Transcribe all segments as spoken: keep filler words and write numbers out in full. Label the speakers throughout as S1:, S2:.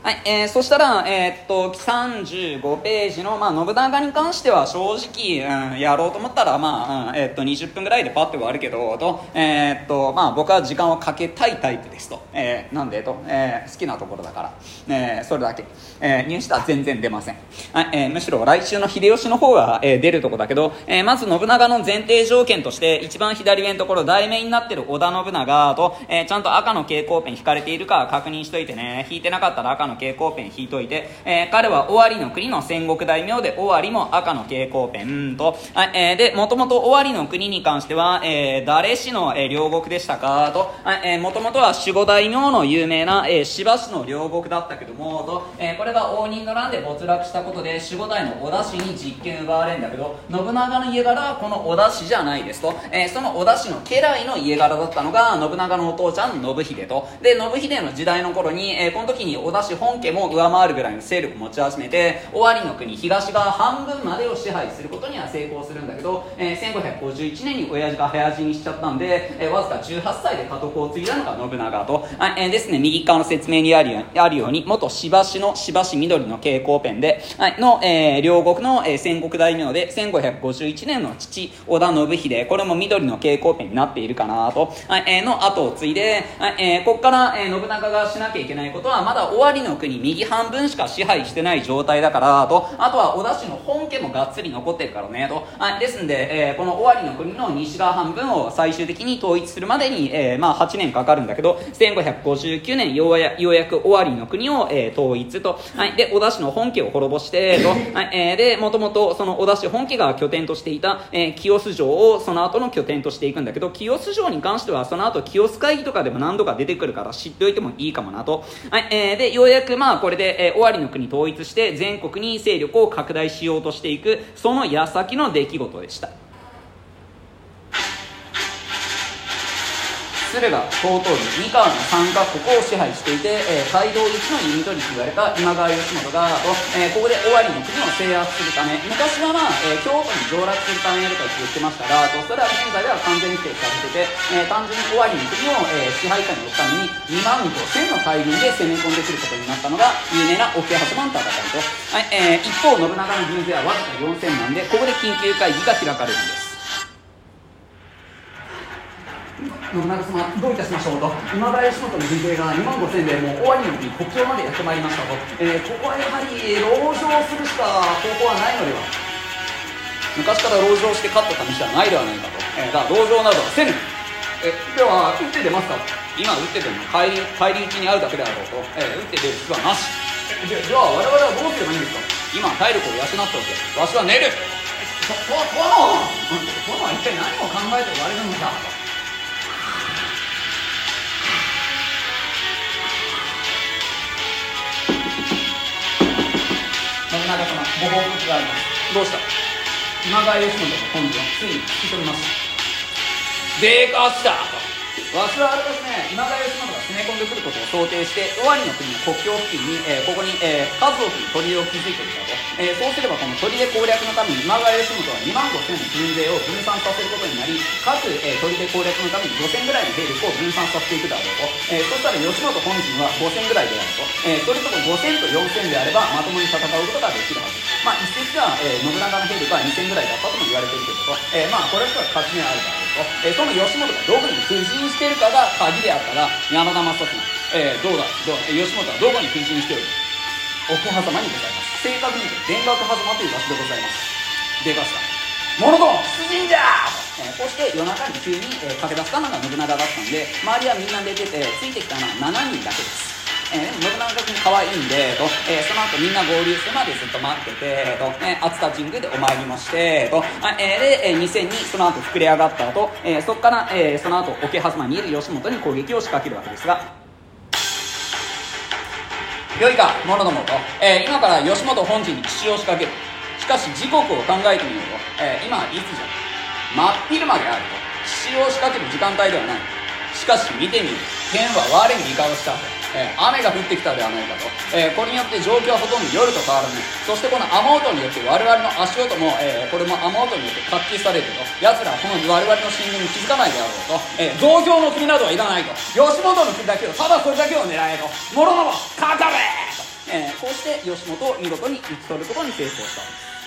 S1: はい、えー、そしたら、えー、っとさんじゅうごページの、まあ、信長に関しては正直、うん、やろうと思ったら、まあうんえー、っとにじゅっぷんぐらいでパッて終わるけどと、えー、っとまあ、僕は時間をかけたいタイプですと、えー、なんでと、えー、好きなところだから、えー、それだけ、えー、入試は全然出ません、はいえー、むしろ来週の秀吉の方が、えー、出るとこだけど、えー、まず信長の前提条件として一番左上のところ題名になってる織田信長と、えー、ちゃんと赤の蛍光ペン引かれているか確認しといてね。引いてなかったら赤の蛍光ペン引いといて、えー、彼は尾張の国の戦国大名で尾張も赤の蛍光ペンと、はいえー、でもともと尾張の国に関しては、えー、誰氏の、えー、領国でしたかと、もともとは守護大名の有名な、えー、柴氏の領国だったけどもと、えー、これが応仁の乱で没落したことで守護代の織田氏に実権奪われるんだけど、信長の家柄はこの織田氏じゃないですと、えー、その織田氏の家来の家柄だったのが信長のお父ちゃん信秀と、で信秀の時代の頃に、えー、この時に織田氏本家も上回るぐらいの勢力を持ち始めて、尾張の国東側半分までを支配することには成功するんだけど、えー、せんごひゃくごじゅういちねんに親父が早死にしちゃったんで、えー、わずかじゅうはっさいで家督を継いだのが信長と、あえー、ですね、右側の説明にあるように、あるように元柴氏の柴氏緑の蛍光ペンで、はい、の、えー、両国の、えー、戦国大名でせんごひゃくごじゅういちねんの父織田信秀、これも緑の蛍光ペンになっているかなと、はいえー、の後を継いで、はいえー、ここから、えー、信長がしなきゃいけないことはまだ尾張の国右半分しか支配してない状態だからと、あとは織田氏の本家もがっつり残ってるからねと、はい、ですんで、えー、この尾張の国の西側半分を最終的に統一するまでに、えー、まあはちねんかかるんだけど、せんごひゃくごじゅうきゅうねんようやようやく尾張の国を、えー、統一と、はい、で織田氏の本家を滅ぼしてと、はいえー、でもともとその織田氏本家が拠点としていた、えー、清須城をその後の拠点としていくんだけど、清須城に関してはその後清須会議とかでも何度か出てくるから知っておいてもいいかもなと、はいえー、でようやくまあこれで、えー、尾張の国統一して全国に勢力を拡大しようとしていく、その矢先の出来事でした。駿河、遠江、三河の三カ国を支配していて、えー、街道一の弓取りと言われた今川義元がと、えー、ここで尾張の国を制圧するため、昔はまあ、えー、京都に上洛するためとか言ってましたがと、それは現在では完全否定されてて、えー、単純に尾張の国を、えー、支配下に置くためににまんとせんの大軍で攻め込んでくることになったのが有名な桶狭間の戦いと、はいえー、一方信長の軍勢はわずかよんせんまんで、ここで緊急会議が開かれるんです。信長様どういたしましょうと、今川義元の軍勢がにまんごせんでもう尾張の国国境までやってまいりましたと、えー、ここはやはり籠城するしか方法はないのでは。昔から籠城して勝った試しはないではないかと、えー、だから籠城などはせぬ。えでは打って出ますか。今打って出るの帰り帰り討ちに会うだけであろうと、えー、打って出る必要はなし。えじゃじゃあ我々はどうすればいいんですか。今体力を養っておけ、わしは寝る。とと殿殿は一体何を考えておられるのだ。信長様、ご報告があります。どうした。今川義元の本陣をついに聞き取ります。でかしたと。わしはあれですね、今川義元が攻め込んでくることを想定して尾張の国の国境付近に、えー、ここに、えー、数多くの砦を築いているだと、えー、そうすればこの砦攻略のために今川義元はにまんごせんの軍勢を分散させることになり、各、えー、砦攻略のためにごせんぐらいの兵力を分散させていくだろうと、えー、そしたら義元本陣はごせんぐらいであると、えー、それともごせんとよんせんであればまともに戦うことができるはず。まあ一説では、えー、信長の兵力はにせんぐらいだったとも言われているけどと、えー、まあこれは勝ち目あるだろうと、えー、その義元がどこに布陣しているかが鍵であったら山田正綱、えー、どうだどうだ義元はどこに布陣しておる。桶狭間にございます。正確に言うと田楽狭間という場所でございます。でかした者ども出陣じゃー、えー、こうして夜中に急に、えー、駆け出したのが信長だったんで、周りはみんな出ててついてきたのはななにんだけです。えー、信長君可愛いんでと、えー、その後みんな合流するまでずっと待っててと、えー、熱田神宮でお参りもしてと、えー、で、えー、にせんにその後膨れ上がった後、えー、そこから、えー、その後桶狭間にいる義元に攻撃を仕掛けるわけですが、よいか者どもと、えー、今から義元本陣に奇襲を仕掛ける。しかし時刻を考えてみようと、えー、今はいつじゃ。真っ昼間であると。奇襲を仕掛ける時間帯ではない。しかし見てみる。天は我に味方をしたと、えー、雨が降ってきたではないかと、えー、これによって状況はほとんど夜と変わらない。そしてこの雨音によって我々の足音も、えー、これも雨音によって活気されると、奴らはこの我々の進軍に気づかないであろうと、えー、増強の国などはいらないと、義元の国だけをただそれだけを狙えと、諸々かかれと、 えー、こうして義元を見事に討ち取ることに成功した。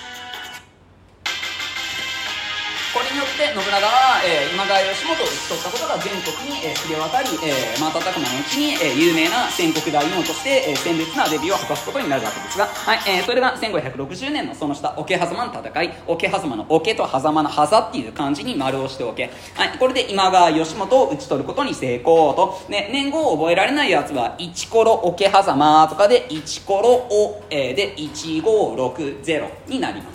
S1: これによって信長は、えー、今川義元を討ち取ったことが全国に、えー、知れ渡り、えー、瞬く間のうちに、えー、有名な戦国大名として、えー、鮮烈なデビューを果たすことになるわけですが、はい、えー、それがせんごひゃくろくじゅうねんのその下、桶狭間の戦い、桶狭間の桶と狭間の狭っていう漢字に丸をしておけ、はい、これで今川義元を討ち取ることに成功と、ね、年号を覚えられないやつは、一コロ桶狭間とかで、一コロお、えー、で、いちごろくゼロになります。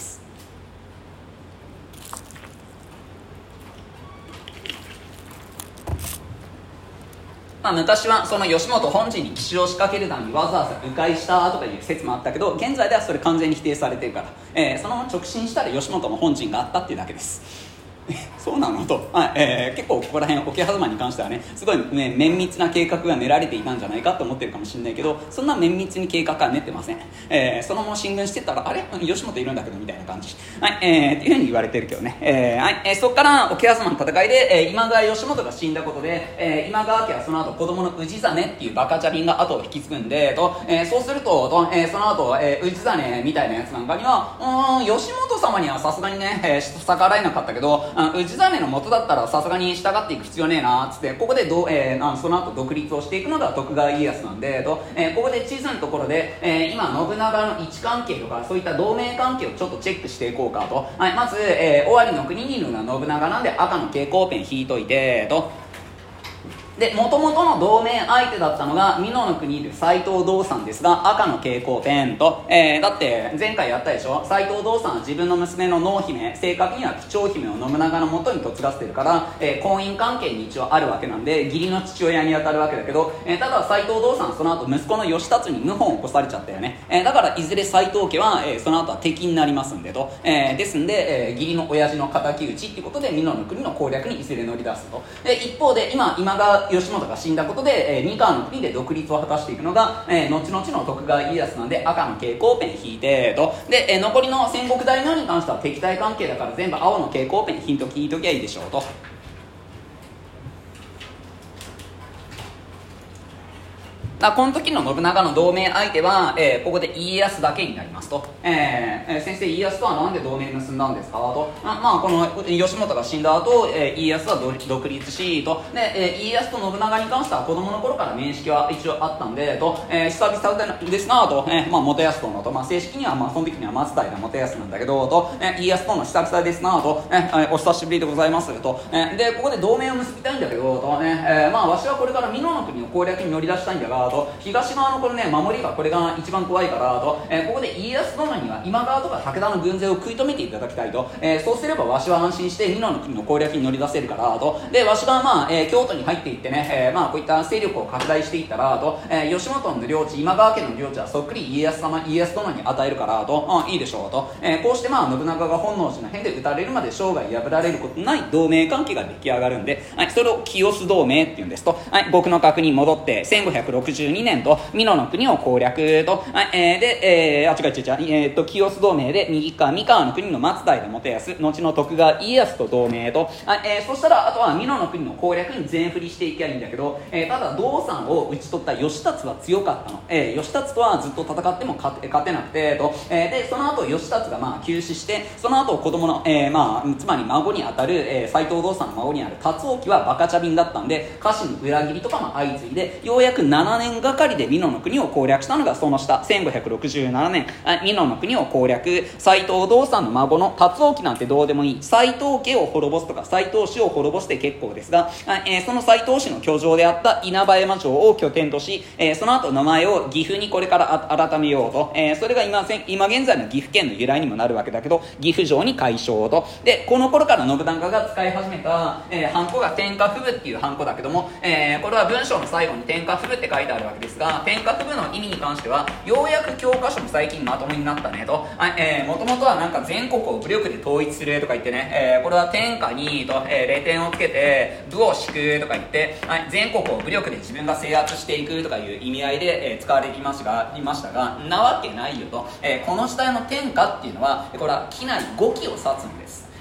S1: まあ、昔はその義元本陣に奇襲を仕掛けるためにわざわざ迂回したとかいう説もあったけど、現在ではそれ完全に否定されてるから、えー、そのまま直進したら義元の本陣があったっていうだけですそうなのと、はい、えー、結構ここら辺桶狭間に関してはね、すごい、ね、綿密な計画が練られていたんじゃないかと思ってるかもしれないけど、そんな綿密に計画は練ってません。えー、そのまま進軍してたら、あれ義元いるんだけどみたいな感じ、はい、えー、っていうふうに言われてるけどね、えーはい、えー、そこから桶狭間の戦いで、えー、今川義元が死んだことで、えー、今川家はその後子供の氏真っていうバカチャリンが後を引き継ぐんでと、えー、そうすると、とえー、その後、えー、氏真みたいなやつなんかには、うーん義元様にはさすがにね、えー、逆らえなかったけど、氏真の元だったらさすがに従っていく必要ねえなっつって、ここでど、えー、あのその後独立をしていくのが徳川家康なんでと、えー、ここで地図のところで、えー、今信長の位置関係とかそういった同盟関係をちょっとチェックしていこうかと、はい、まず、えー、尾張の国にいるのが信長なんで赤の蛍光ペン引いといてと、で、元々の同盟相手だったのが美濃の国にいる斎藤道三ですが、赤の蛍光ペンと、えー、だって前回やったでしょ、斎藤道三は自分の娘の濃姫、正確には貴重姫を信長の元に嫁がせてるから、えー、婚姻関係に一応あるわけなんで義理の父親に当たるわけだけど、えー、ただ斎藤道三はその後息子の義達に謀反を起こされちゃったよね、えー、だからいずれ斎藤家は、えー、その後は敵になりますんでと、えー、ですんで、えー、義理の親父の敵討ちっていうことで美濃の国の攻略にいずれ乗り出すと。で、一方で今今川義元が死んだことで、えー、二河の国で独立を果たしていくのが、えー、後々の徳川家康なんで赤の蛍光ペン引いてと、で、えー、残りの戦国大名に関しては敵対関係だから全部青の蛍光ペン引いとき引いときゃいいでしょうと。だこの時の信長の同盟相手は、えー、ここで家康だけになりますと、えー、先生家康とはなんで同盟結んだんですかと、あまあこの義元が死んだ後、えー、家康は独立しと、で、えー、家康と信長に関しては子供の頃から面識は一応あったんでと、えー、久々ですなと、えー、まあ元康とのと、まあ、正式にはまあその時には松平元康なんだけどと、えー、家康との久々ですなと、えー、お久しぶりでございますと、えー、でここで同盟を結びたいんだけどとね、えー、まあわしはこれから美濃の国の攻略に乗り出したいんだがと、東側のこれね守りがこれが一番怖いからと、えー、ここで家康殿には今川とか武田の軍勢を食い止めていただきたいと、えー、そうすればわしは安心して美濃の国の攻略に乗り出せるからと、でわしがまあ、えー、京都に入っていってね、えー、まあこういった勢力を拡大していったらと、えー、吉本の領地今川家の領地はそっくり家康様家康殿に与えるからと、あいいでしょうと、えー、こうしてまあ信長が本能寺の変で討たれるまで生涯破られることない同盟関係が出来上がるんで、はい、それを清須同盟っていうんですと、はい、僕の確認戻ってせんごひゃくろくじゅうにねんと美濃の国を攻略と、はい、えー、で、えー、あ違う違う違う、えー、と清須同盟で右側三河の国の松平元康後の徳川家康と同盟と、はい、えー、そしたらあとは美濃の国の攻略に全振りしていけばいいんだけど、えー、ただ道三を討ち取った義達は強かったの、えー、義達とはずっと戦っても勝て勝てなくてと、えー、でその後義達がまあ急死して、その後子供の、えー、まあつまり孫にあたる、えー、斎藤道三の孫にある達興はバカチャビンだったんで家臣の裏切りとかも相次いで、ようやくななねんがかりで美濃の国を攻略したのがその下せんごひゃくろくじゅうななねん、美濃の国を攻略、斎藤道三の孫の達興なんてどうでもいい、斎藤家を滅ぼすとか斎藤氏を滅ぼして結構ですが、えー、その斎藤氏の居城であった稲葉山城を拠点とし、えー、その後名前を岐阜にこれから改めようと、えー、それが 今, 今現在の岐阜県の由来にもなるわけだけど岐阜城に改称と。でこの頃から信長が使い始めた、えー、ハンコが天下布武っていうハンコだけども、えー、これは文章の最後に天下布武って書いてあるわけですが、天下布武の意味に関してはようやく教科書も最近まともになったねと、もともとはなんか全国を武力で統一するとか言ってね、えー、これは天下にと、えー、霊点をつけて武を敷くとか言って、はい、全国を武力で自分が制圧していくとかいう意味合いで、えー、使われていましたがいましたがなわけないよと、えー、この下の天下っていうのはこれは機内ごきを指すんです。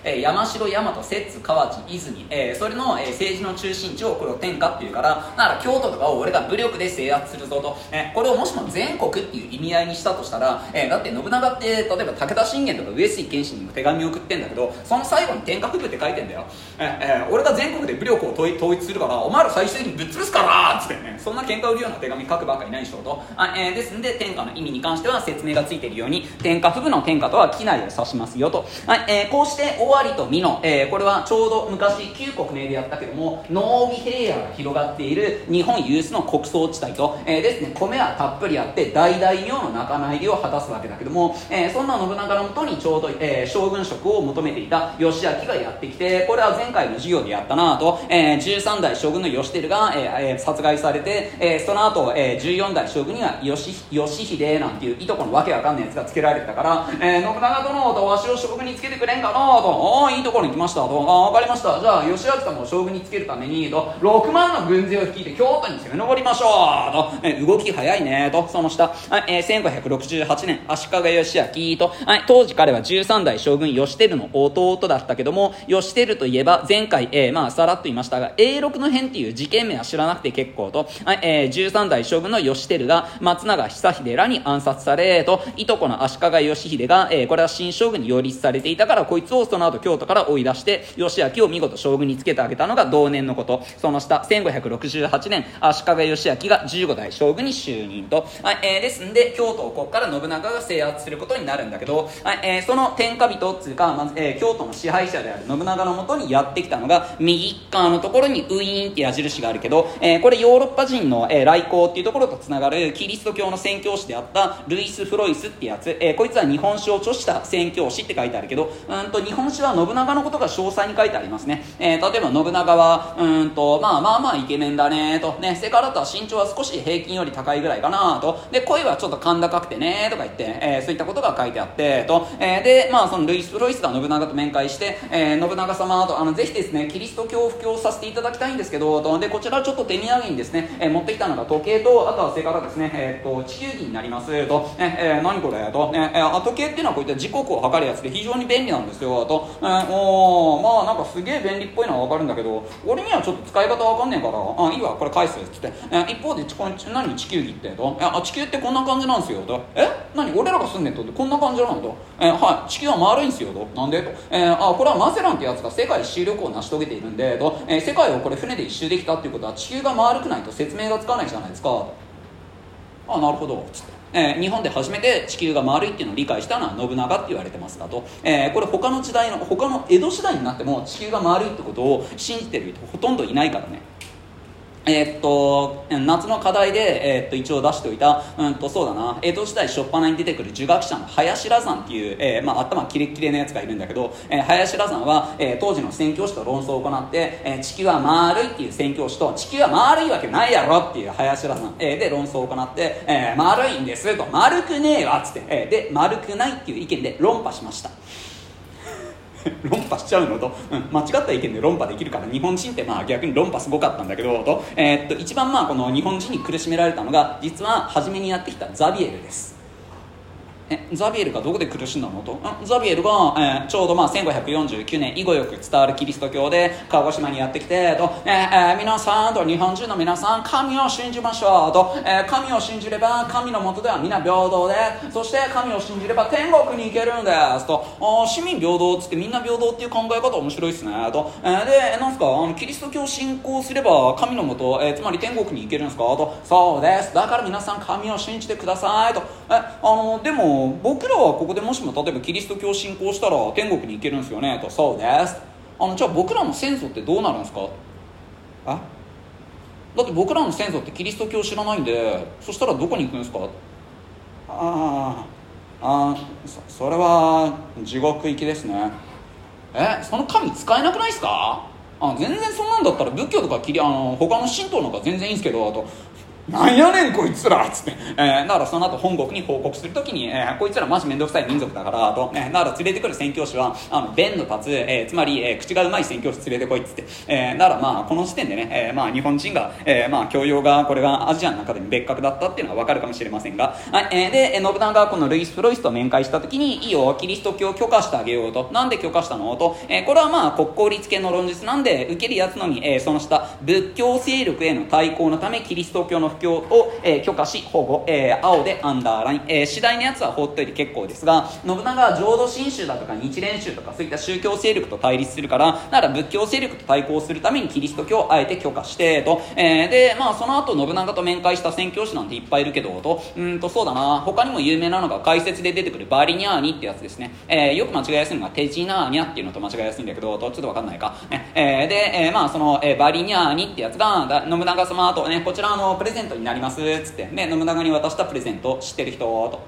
S1: えー、山城、大和、摂津、河内、泉、えー、それの、えー、政治の中心地をこれを天下っていうから、だから京都とかを俺が武力で制圧するぞと、えー、これをもしも全国っていう意味合いにしたとしたら、えー、だって信長って例えば武田信玄とか上杉謙信にも手紙を送ってんだけど、その最後に天下布武って書いてんだよ。えーえー、俺が全国で武力を統一するからお前ら最終的にぶっ潰すからっつってね、そんな喧嘩売るような手紙書くばっかりないでしょと。あ、えー、ですんで天下の意味に関しては説明がついているように、天下布武の天下とは機内を指しますよと。はい、えー、こうして尾張と美濃、えー、これはちょうど昔旧国名でやったけども農技平野が広がっている日本有数の穀倉地帯と、えー、ですね、米はたっぷりあって大大名の仲間入りを果たすわけだけども、えー、そんな信長のもとにちょうど、えー、将軍職を求めていた義明がやってきて、これは前回の授業でやったなと、えー、じゅうさん代将軍の義輝が、えー、殺害されて、えー、その後、えー、じゅうよん代将軍には義義秀なんていういとこのわけわかんないやつがつけられてたから、えー、信長殿とわしを将軍につけてくれんかなと、ああいいところに来ましたと、ああ分かりました、じゃあ義明様を将軍につけるためにとろくまんの軍勢を率いて京都に攻め上りましょうと、えー、動き早いねと。その下、はい、えー、せんごひゃくろくじゅうはちねん足利義昭と、はい、当時彼はじゅうさん代将軍義輝の弟だったけども、義輝といえば前回、えー、まあさらっと言いましたが永禄の変っていう事件名は知らなくて結構と、はい、えー、じゅうさん代将軍の義輝が松永久秀らに暗殺されと、いとこの足利義秀が、えー、これは新将軍に擁立されていたからこいつをその後京都から追い出して義昭を見事将軍につけてあげたのが同年のこと。その下せんごひゃくろくじゅうはちねん足利義昭がじゅうご代将軍に就任と、はい、えー、ですんで京都をここから信長が制圧することになるんだけど、はい、えー、その天下人っつうか、まず、えー、京都の支配者である信長のもとにやってきたのが右側のところにウィーンって矢印があるけど、えー、これヨーロッパ人の、えー、来航っていうところとつながるキリスト教の宣教師であったルイス・フロイスってやつ、えー、こいつは日本史を著した宣教師って書いてあるけど、うんと日本史は信長のことが詳細に書いてありますね。えー、例えば信長はうんとまあまあまあイケメンだねとね、背からとは身長は少し平均より高いぐらいかなと、で声はちょっと甲高くてねとか言って、えー、そういったことが書いてあってと、えー、でまあそのルイス・フロイスが信長と面会して、えー、信長様とあのぜひですねキリスト教を布教させていただきたいんですけどと、でこちらちょっと手土産にですね、えー、持ってきたのが時計と、あとはそれからですね、えー、と地球儀になりますと、えー、何これと、えー、時計っていうのはこういった時刻を測るやつで非常に便利なんですよと、えー、おまあなんかすげえ便利っぽいのは分かるんだけど俺にはちょっと使い方分かんねえから、あいいわこれ返すっつって、えー、一方でこれ何地球儀ってと、あ地球ってこんな感じなんですよと、え何俺らが住んでんとこんな感じなのと、えー、はい地球は丸いんですよと、なんでと、えー、あこれはマゼランってやつが世界一周旅行を成し遂げているんでと、えー、世界をこれ船で一周できたっていうことは地球が丸くないと説明がつかないじゃないですかと、あなるほどつって、えー、日本で初めて地球が丸いっていうのを理解したのは信長って言われてますがと、えー、これ他の時代の他の江戸時代になっても地球が丸いってことを信じてる人ほとんどいないからね。えー、っと夏の課題で、えー、っと一応出しておいた、うんとそうだな江戸時代初っ端に出てくる儒学者の林羅山っていう、えーまあ、頭キレッキレのやつがいるんだけど、えー、林羅山は、えー、当時の宣教師と論争を行って、えー、地球は丸いっていう宣教師と地球は丸いわけないやろっていう林羅山、えー、で論争を行って、えー、丸いんですと丸くねえわっつって、えー、で丸くないっていう意見で論破しました論破しちゃうのと、うん、間違った意見で論破できるから日本人ってまあ逆に論破すごかったんだけどと、えー、っと一番まあこの日本人に苦しめられたのが実は初めにやってきたザビエルです。えザビエルがどこで苦しんだのと、ザビエルが、えー、ちょうどまあせんごひゃくよんじゅうきゅうねん以後よく伝わるキリスト教で鹿児島にやってきてと、えーえー、皆さんと日本人の皆さん神を信じましょうと、えー、神を信じれば神の下では皆平等で、そして神を信じれば天国に行けるんですと、あ市民平等っつってみんな平等っていう考え方面白いっすねと、えー、でなんすかあのキリスト教を信仰すれば神の下、えー、つまり天国に行けるんですかと、そうですだから皆さん神を信じてくださいと、えあのでも僕らはここでもしも例えばキリスト教を信仰したら天国に行けるんですよねと、そうですあのじゃあ僕らの先祖ってどうなるんですか、あだって僕らの先祖ってキリスト教知らないんでそしたらどこに行くんですか、ああそ, それは地獄行きですね。えその神使えなくないですか、あ全然そんなんだったら仏教とかキリあの他の神道なんか全然いいんですけどと、 なんやねんこいつらっつって、えー、だからその後本国に報告するときに、えー、こいつらマジめんどくさい民族だからと、えー、だから連れてくる宣教師はあの弁の立つ、えー、つまり、えー、口がうまい宣教師連れてこいっつって、えー、だからまあこの時点でね、えー、まあ日本人が、えー、まあ教養がこれがアジアの中でも別格だったっていうのは分かるかもしれませんが、はい、えー、で信長がこのルイス・フロイスと面会したときにいいよキリスト教を許可してあげようと。なんで許可したのと、えー、これはまあ国公立系の論述なんで受けるやつのみ、えー、その下仏教勢力への対抗のためキリスト教の布教を、えー、許可し保護、えー、青でアンダーライン、えー、次第のやつは放っといて結構ですが、信長は浄土真宗だとか日蓮宗とかそういった宗教勢力と対立するから、だから仏教勢力と対抗するためにキリスト教をあえて許可してと、えー、でまあその後信長と面会した宣教師なんていっぱいいるけどと、うんとそうだな、他にも有名なのが解説で出てくるバリニャーニってやつですね、えー、よく間違いやすいのがテジナーニャっていうのと間違いやすいんだけどと、ちょっと分かんないか、ねえー、で、えー、まあその、えー、バリニャーニってやつがだ信長様とね、こちらのプレゼントになりますっつって、ね、信長に渡したプレゼント知ってる人と、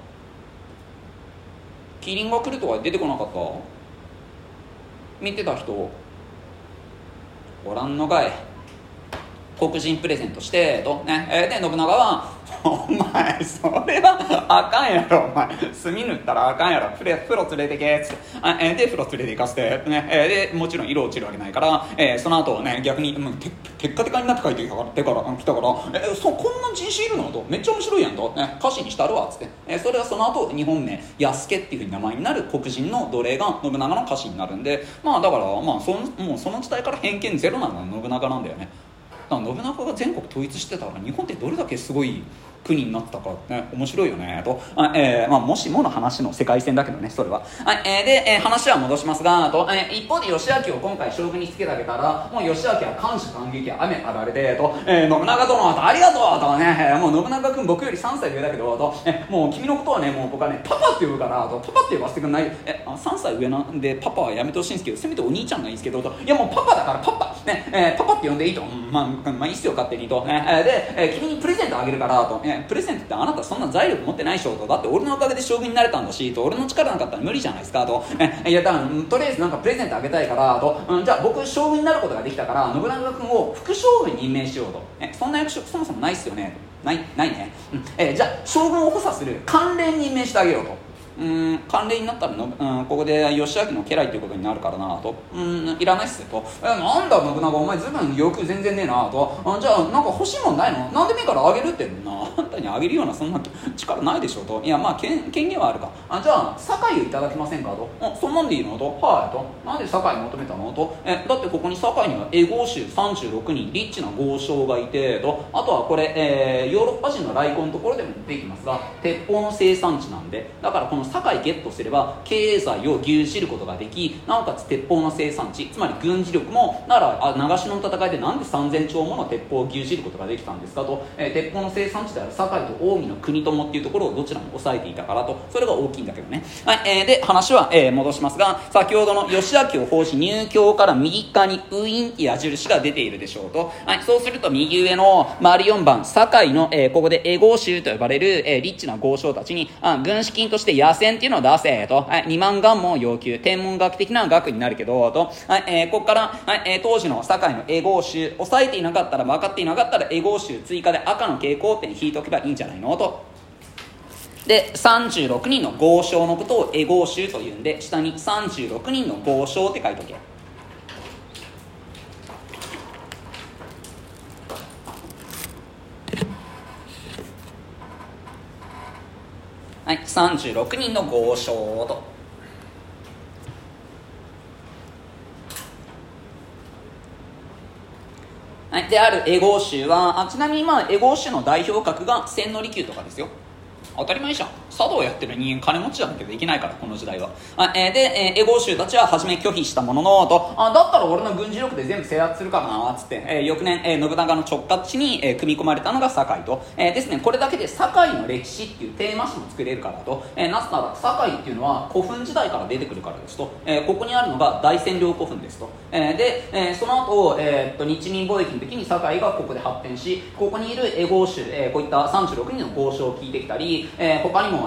S1: キリンが来るとは出てこなかった？見てた人ご覧のかい。黒人プレゼントしてとね、えー、で信長はお前それはあかんやろ、お前墨塗ったらあかんやろ、風呂連れてけっつって、あ、えー、で風呂連れて行かせてね、えー、でもちろん色落ちるわけないから、えー、その後ね逆にもうテッカテカになって帰ってきたから手から来たから、えー、そこんな人種いるのとめっちゃ面白いやんと、ね、歌詞にしたるわっつって、えー、それはその後日本名安家っていうふうに名前になる黒人の奴隷が信長の歌詞になるんで、まあだからまあそのもうその時代から偏見ゼロなのは信長なんだよね。だから信長が全国統一してたら日本ってどれだけすごい国になったかね、面白いよねと、あ、えーまあ、もしもの話の世界線だけどねそれは、はい、えー、で、えー、話は戻しますがと、えー、一方で義明を今回将軍につけてあげたらもう義明は感謝感激や雨あられでと、えー、信長殿とありがとうとね、えー、もう信長君僕よりさんさい上だけどと、えー、もう君のことはねもう僕はねパパって呼ぶからと、パパって呼ばせてくんない、えあさんさい上なんでパパはやめてほしいんですけどせめてお兄ちゃんがいいんですけどと、いやもうパパだからパパね、えー、パパって呼んでいいと、まあ、まあいいっすよ勝手にと、ね、えー、で、えー、君にプレゼントあげるからと、えー、プレゼントってあなたそんな財力持ってないでしょと、だって俺のおかげで将軍になれたんだしと、俺の力なかったら無理じゃないですかと、えいやだからとりあえずなんかプレゼントあげたいからと、うん、じゃあ僕将軍になることができたから信長君を副将軍に任命しようと、えそんな役職そもそもないっすよねないないね、うん、えじゃあ将軍を補佐する関連に任命してあげようと、うーん関連になったらの、うん、ここで義明の家来ということになるからなと、うんいらないっすと、えなんだ信長お前ずいぶんよく全然ねえなと、あじゃあなんか欲しいもんないの、なんでもいいからあげるってな、あんたにあげるようなそんな力ないでしょと、いやまあ権権限はあるか、あじゃあ堺をいただけませんかと、あそんなんでいいのと、はいと、なんで堺求めたのと、えだってここに堺には英豪州さんじゅうろくにんリッチな豪商がいてと、あとはこれ、えー、ヨーロッパ人の来航のところでも出てきますが鉄砲の生産地なんで、だからこの堺ゲットすれば経済を牛耳ることができ、なおかつ鉄砲の生産地つまり軍事力もならあ長篠の戦いでなんでさんぜんちょうもの鉄砲を牛耳ることができたんですかと、えー、鉄砲の生産地である堺と近江の国友っていうところをどちらも抑えていたからと、それが大きいんだけどね、はい、えー、で話は、えー、戻しますが、先ほどの義明を奉仕入京から右側にウインって矢印が出ているでしょうと、はい、そうすると右上の丸よんばん堺の、えー、ここで江豪州と呼ばれる、えー、リッチな豪商たちにあ軍資金として野戦っていうのを出せと、はい、にまんがんもん要求、天文学的な額になるけどと、はい、えー、ここから、はいえー、当時の堺の江豪州抑えていなかったら分かっていなかったら江豪州追加で赤の蛍光ペン引いとけばいいんじゃないのと。でさんじゅうろくにんの豪商のことを江豪州というんで下にさんじゅうろくにんの豪商って書いとけ。はい、さんじゅうろくにんの豪商と、はい、である江豪州はあちなみにまあ江豪州の代表格が千利休とかですよ。当たり前じゃん、茶道をやってる人間金持ちなんてできないからこの時代は。あ、えー、で、えー、江豪州たちは初め拒否したもののと、あだったら俺の軍事力で全部制圧するからなつって、えー、翌年、えー、信長の直轄地に、えー、組み込まれたのが堺と、えー、ですねこれだけで堺の歴史っていうテーマ誌も作れるからと、えー、なぜなら堺っていうのは古墳時代から出てくるからですと、えー、ここにあるのが大仙陵古墳ですと、えー、で、えー、その後、えー、っと日民貿易の時に堺がここで発展し、ここにいる江豪州、えー、こういったさんじゅうろくにんの豪商を聞いてきたり、えー、他にも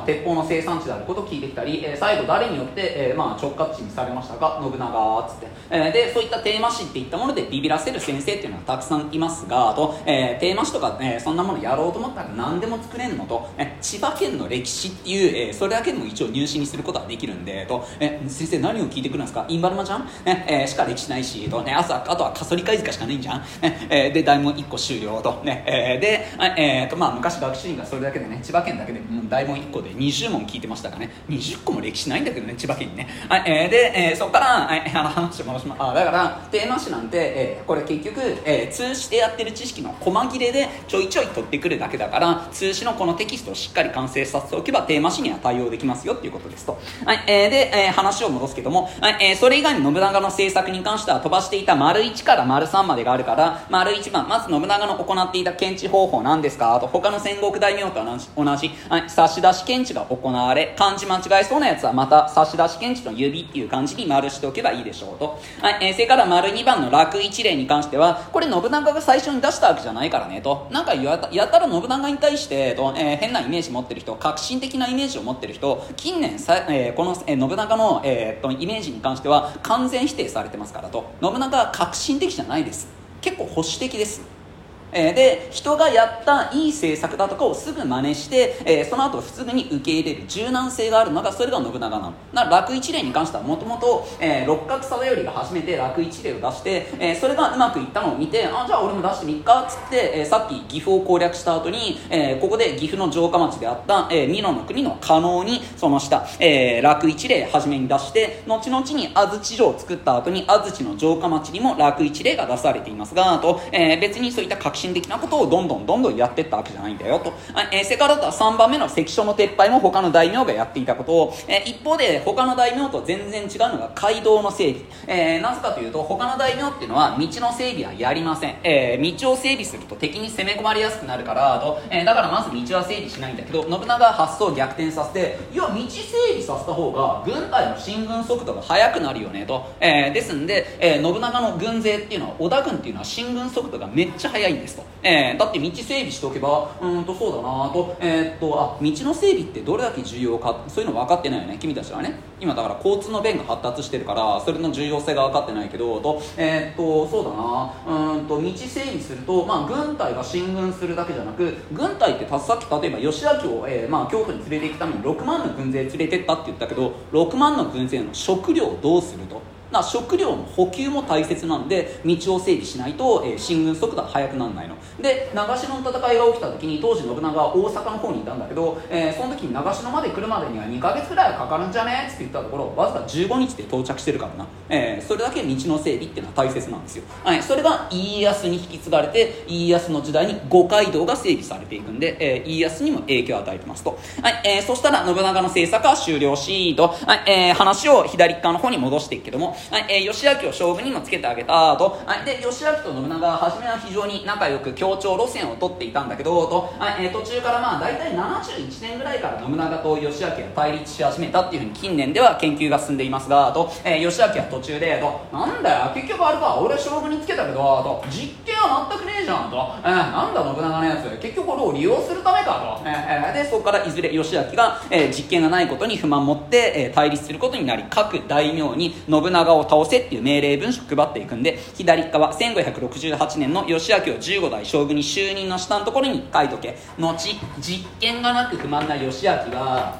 S1: あ、鉄砲の生産地であることを聞いてきたり、えー、最後誰によって、えーまあ、直轄地にされましたか、信長っつって、えー、でそういったテーマ誌っていったものでビビらせる先生っていうのはたくさんいますがと、えー、テーマ誌とか、えー、そんなものやろうと思ったら何でも作れんのと、えー、千葉県の歴史っていう、えー、それだけでも一応入試にすることはできるんでと、えー、先生何を聞いてくるんですか、インバルマちゃん、ねえー、しか歴史ないしと、ね、朝あとはカソリ貝塚しかないんじゃん、ねえー、で大問いっこ終了と、ねえー、で、えーとまあ、昔学習院がそれだけでね、千葉県だけでもう大問いっこでにじゅう問聞いてましたからね、にじゅっこも歴史ないんだけどね、千葉県にね、はい、えー、で、えー、そこから、はい、あの話を戻します。あだからテーマ誌なんて、えー、これ結局、えー、通詞でやってる知識の細切れでちょいちょい取ってくるだけだから、通詞のこのテキストをしっかり完成させておけばテーマ誌には対応できますよっていうことですと、はいえー、で、えー、話を戻すけども、はいえー、それ以外に信長の政策に関しては飛ばしていた丸いちから丸さんまでがあるから、丸いちばんまず信長の行っていた検知方法なんですかと、他の戦国大名と同じ、同じはい、差し出し検知が行われ、漢字間違えそうなやつはまた差し出し検知の指っていう漢字に丸しておけばいいでしょうと、はいえー、それから丸にばんの楽一例に関しては、これ信長が最初に出したわけじゃないからねと、なんかやたやたら信長に対してと、えー、変なイメージ持ってる人、革新的なイメージを持ってる人、近年さ、えー、この、えー、信長の、えー、とイメージに関しては完全否定されてますからと、信長は革新的じゃないです、結構保守的です。えー、で人がやったいい政策だとかをすぐ真似して、えー、その後すぐに受け入れる柔軟性があるのが、それが信長なの。な楽一例に関してはもともと六角貞頼が初めて楽一例を出して、えー、それがうまくいったのを見て、あじゃあ俺も出してみっかっつって、えー、さっき岐阜を攻略した後に、えー、ここで岐阜の城下町であった、えー、美濃の国の加納にその下、えー、楽一例初めに出して、後々に安土城を作った後に安土の城下町にも楽一例が出されていますがと、えー、別にそういった革新的なことをどんどんどんどんやっていったわけじゃないんだよと、えー、それからだとさんばんめの関所の撤廃も他の大名がやっていたことを、えー、一方で他の大名と全然違うのが街道の整備、えー、なぜかというと他の大名っていうのは道の整備はやりません、えー、道を整備すると敵に攻め込まれやすくなるからと、えー、だからまず道は整備しないんだけど、信長は発想を逆転させて、いや道整備させた方が軍隊の進軍速度が速くなるよねと、えー、ですんで、えー、信長の軍勢っていうのは織田軍っていうのは進軍速度がめっちゃ速いんですと、えー、だって道整備しておけばうーんとそうだなと、えー、っとあ道の整備ってどれだけ重要か、そういうの分かってないよね君たちはね。今だから交通の便が発達してるからそれの重要性が分かってないけどと、えー、っとそうだなうーんと道整備すると、まあ、軍隊が進軍するだけじゃなく、軍隊ってさっき例えば義昭を、えーまあ、京都に連れて行くためにろくまんの軍勢連れてったって言ったけど、ろくまんの軍勢の食料をどうすると、な食料の補給も大切なんで道を整備しないと、えー、進軍速度は速くならないので、長篠の戦いが起きた時に当時信長は大阪の方にいたんだけど、えー、その時に長篠まで来るまでにはにかげつくらいはかかるんじゃねって言ったところ、わずかじゅうごにちで到着してるからな、えー、それだけ道の整備っていうのは大切なんですよ、はい、それが家康に引き継がれて家康の時代に五街道が整備されていくんで、えー、家康にも影響を与えてますと、はいえー、そしたら信長の政策は終了しと、はいえー、話を左側の方に戻していくけども、はいえー、義昭を将軍にもつけてあげたと、はい、で義昭と信長は初めは非常に仲良く協調路線を取っていたんだけどと、はいえー、途中からまあ大体ななじゅういちねんぐらいから信長と義昭が対立し始めたっていうふうに近年では研究が進んでいますがと、えー、義昭は途中でと、なんだよ結局あれか俺将軍につけたけどと実験は全くねえじゃんと、えー、なんだ信長のやつ結局俺を利用するためかと、えー、でそこからいずれ義昭が、えー、実験がないことに不満を持って、えー、対立することになり、各大名に信長を倒せっていう命令文書を配っていくんで、左側せんごひゃくろくじゅうはちねんの義昭をじゅうごだい将軍に就任の下のところに書いとけ。後実権がなく不満な義昭は、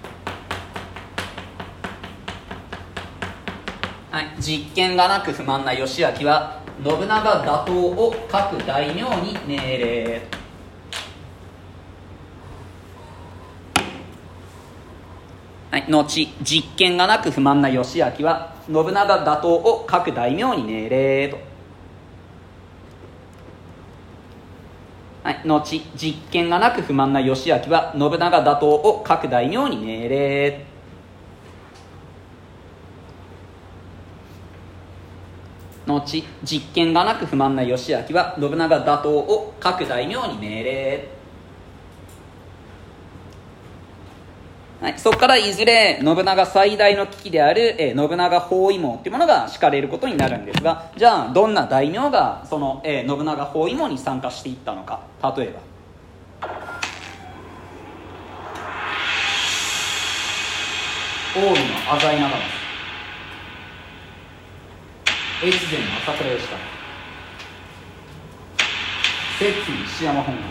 S1: はい、実権がなく不満な義昭は信長打倒を各大名に命令。はい、後実権がなく不満な義昭は信長打倒を各大名に命令と、はい、後実権がなく不満な義昭は信長打倒を各大名に命令。後実権がなく不満な義昭は信長打倒を各大名に命令。はい、そこからいずれ信長最大の危機である、えー、信長包囲網というものが敷かれることになるんですが、じゃあどんな大名がその、えー、信長包囲網に参加していったのか。例えば近江の浅井長政、越前の朝倉義景、摂津石山本願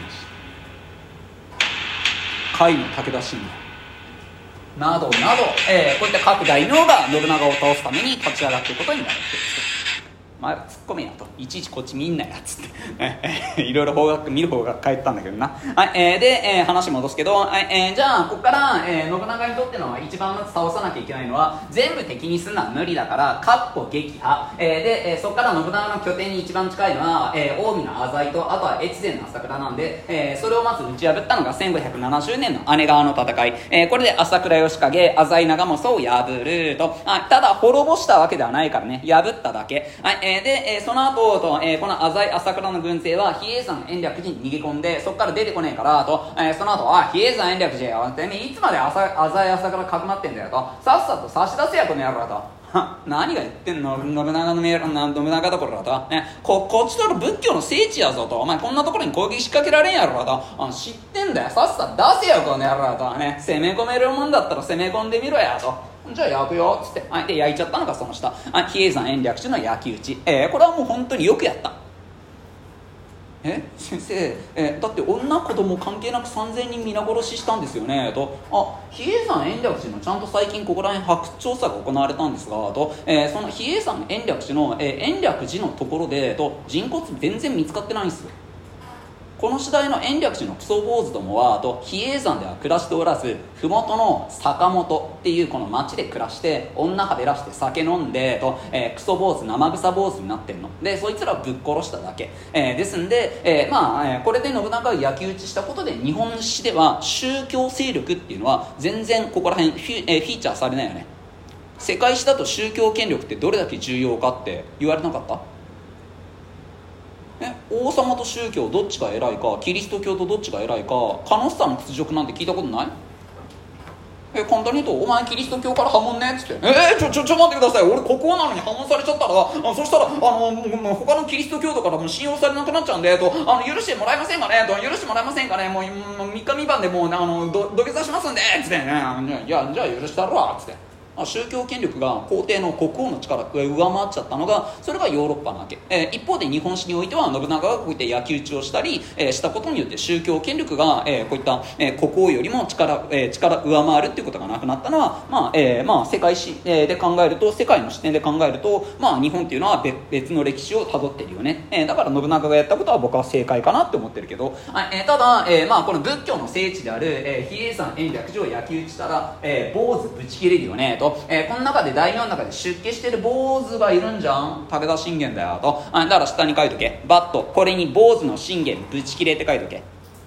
S1: 寺、甲斐の武田信玄などなど、えー、こういった各大名が信長を倒すために立ち上がっていることになるわけです。まあ、ツッコミやといちいちこっち見んなやつっていろいろ方角見る方が帰ったんだけどな、はいえー、で、えー、話戻すけど、はいえー、じゃあここから、えー、信長にとっての一番まず倒さなきゃいけないのは全部敵にするのは無理だからかっこ撃破、えー、で、えー、そこから信長の拠点に一番近いのは、えー、近江の浅井とあとは越前の朝倉なんで、えー、それをまず打ち破ったのがせんごひゃくななじゅうねんの姉川の戦い、えー、これで朝倉義景浅井長政を破ると、あただ滅ぼしたわけではないからね、破っただけ、はいえー、で、えー、その後と、えー、この浅井朝倉の軍勢は比叡山延暦寺に逃げ込んでそこから出てこねえからと、えー、その後あ比叡山延暦寺よてめえいつまで浅井朝倉かくまってんだよと、さっさと差し出せやこの野郎と何が言ってんの信長のメールな信長どころだと、ね、こ, こっちとら仏教の聖地やぞと、お前こんなところに攻撃仕掛けられんやろと、あの知ってんだよ、さっさと出せよこの野郎と、ね、攻め込めるもんだったら攻め込んでみろやと、じゃあ焼くよっつって、はい、で焼いちゃったのがその下、はい、比叡山延暦寺の焼き討ち、えー、これはもう本当によくやった。え先生、えだって女子供関係なくさんぜんにん皆殺ししたんですよねと、あ比叡山延暦寺のちゃんと最近ここら辺発掘調査が行われたんですがと、えー、その比叡山延暦寺の、えー、延暦寺のところでと人骨全然見つかってないんですよ。この時代の延暦寺のクソ坊主どもはと比叡山では暮らしておらず麓の坂本っていうこの町で暮らして女はべらして酒飲んでと、えー、クソ坊主生臭坊主になってんので、そいつらをぶっ殺しただけ、えー、ですんで、えー、まあ、えー、これで信長が焼き討ちしたことで日本史では宗教勢力っていうのは全然ここら辺フィ、えー、フィーチャーされないよね。世界史だと宗教権力ってどれだけ重要かって言われなかった？え王様と宗教どっちが偉いか、キリスト教とどっちが偉いか、カノッサの屈辱なんて聞いたことない？え簡単に言うと、お前キリスト教から破門ねっつって、えー、ちょちょちょ待ってください、俺ここなのに破門されちゃったら、あそしたらあのもう他のキリスト教徒からもう信用されなくなっちゃうんでと、あの許してもらえませんかねと、許してもらえませんかね、もうみっかみばんでもうあのど土下座しますんでっつってね、いやじゃあ許したるわっつって。宗教権力が皇帝の国王の力が上回っちゃったのがそれがヨーロッパなわけ、えー、一方で日本史においては信長がこういった焼き討ちをしたり、えー、したことによって宗教権力が、えー、こういった、えー、国王よりも力、えー、力上回るっていうことがなくなったのは、まあえーまあ、世界史で考えると世界の視点で考えると、まあ、日本っていうのは 別, 別の歴史をたどってるよね、えー、だから信長がやったことは僕は正解かなって思ってるけど、えー、ただ、えーまあ、この仏教の聖地である、えー、比叡山延暦寺を焼き討ちしたら、えー、坊主ぶち切れるよねと、えー、この中で大名の中で出家してる坊主がいるんじゃん、武田信玄だよと、あだから下に書いとけ、バットこれに坊主の信玄ぶち切れって書いとけ、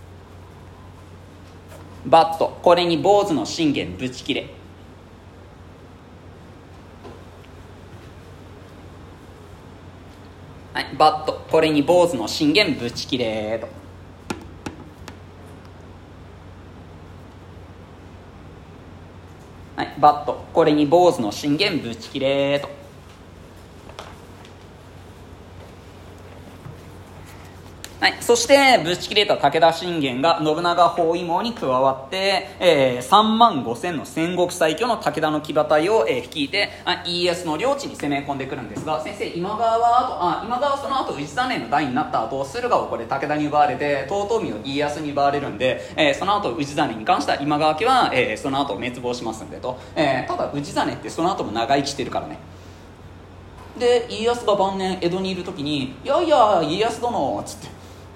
S1: バットこれに坊主の信玄ぶち切れ、はい、バットこれに坊主の信玄ぶち切れと、はい、バットこれに坊主の信玄ぶち切れと、はい、そしてぶち切れた武田信玄が信長包囲網に加わって、えー、さんまんごせんの戦国最強の武田の騎馬隊を、えー、率いてあ家康の領地に攻め込んでくるんですが、先生今川はあとあ今川はその後氏真の代になった後駿河をこれ武田に奪われて遠江を家康に奪われるんで、えー、その後氏真に関しては今川家は、えー、その後滅亡しますんでと、えー、ただ氏真ってその後も長生きしてるからね。で家康が晩年江戸にいる時に「いやいや家康殿」っつって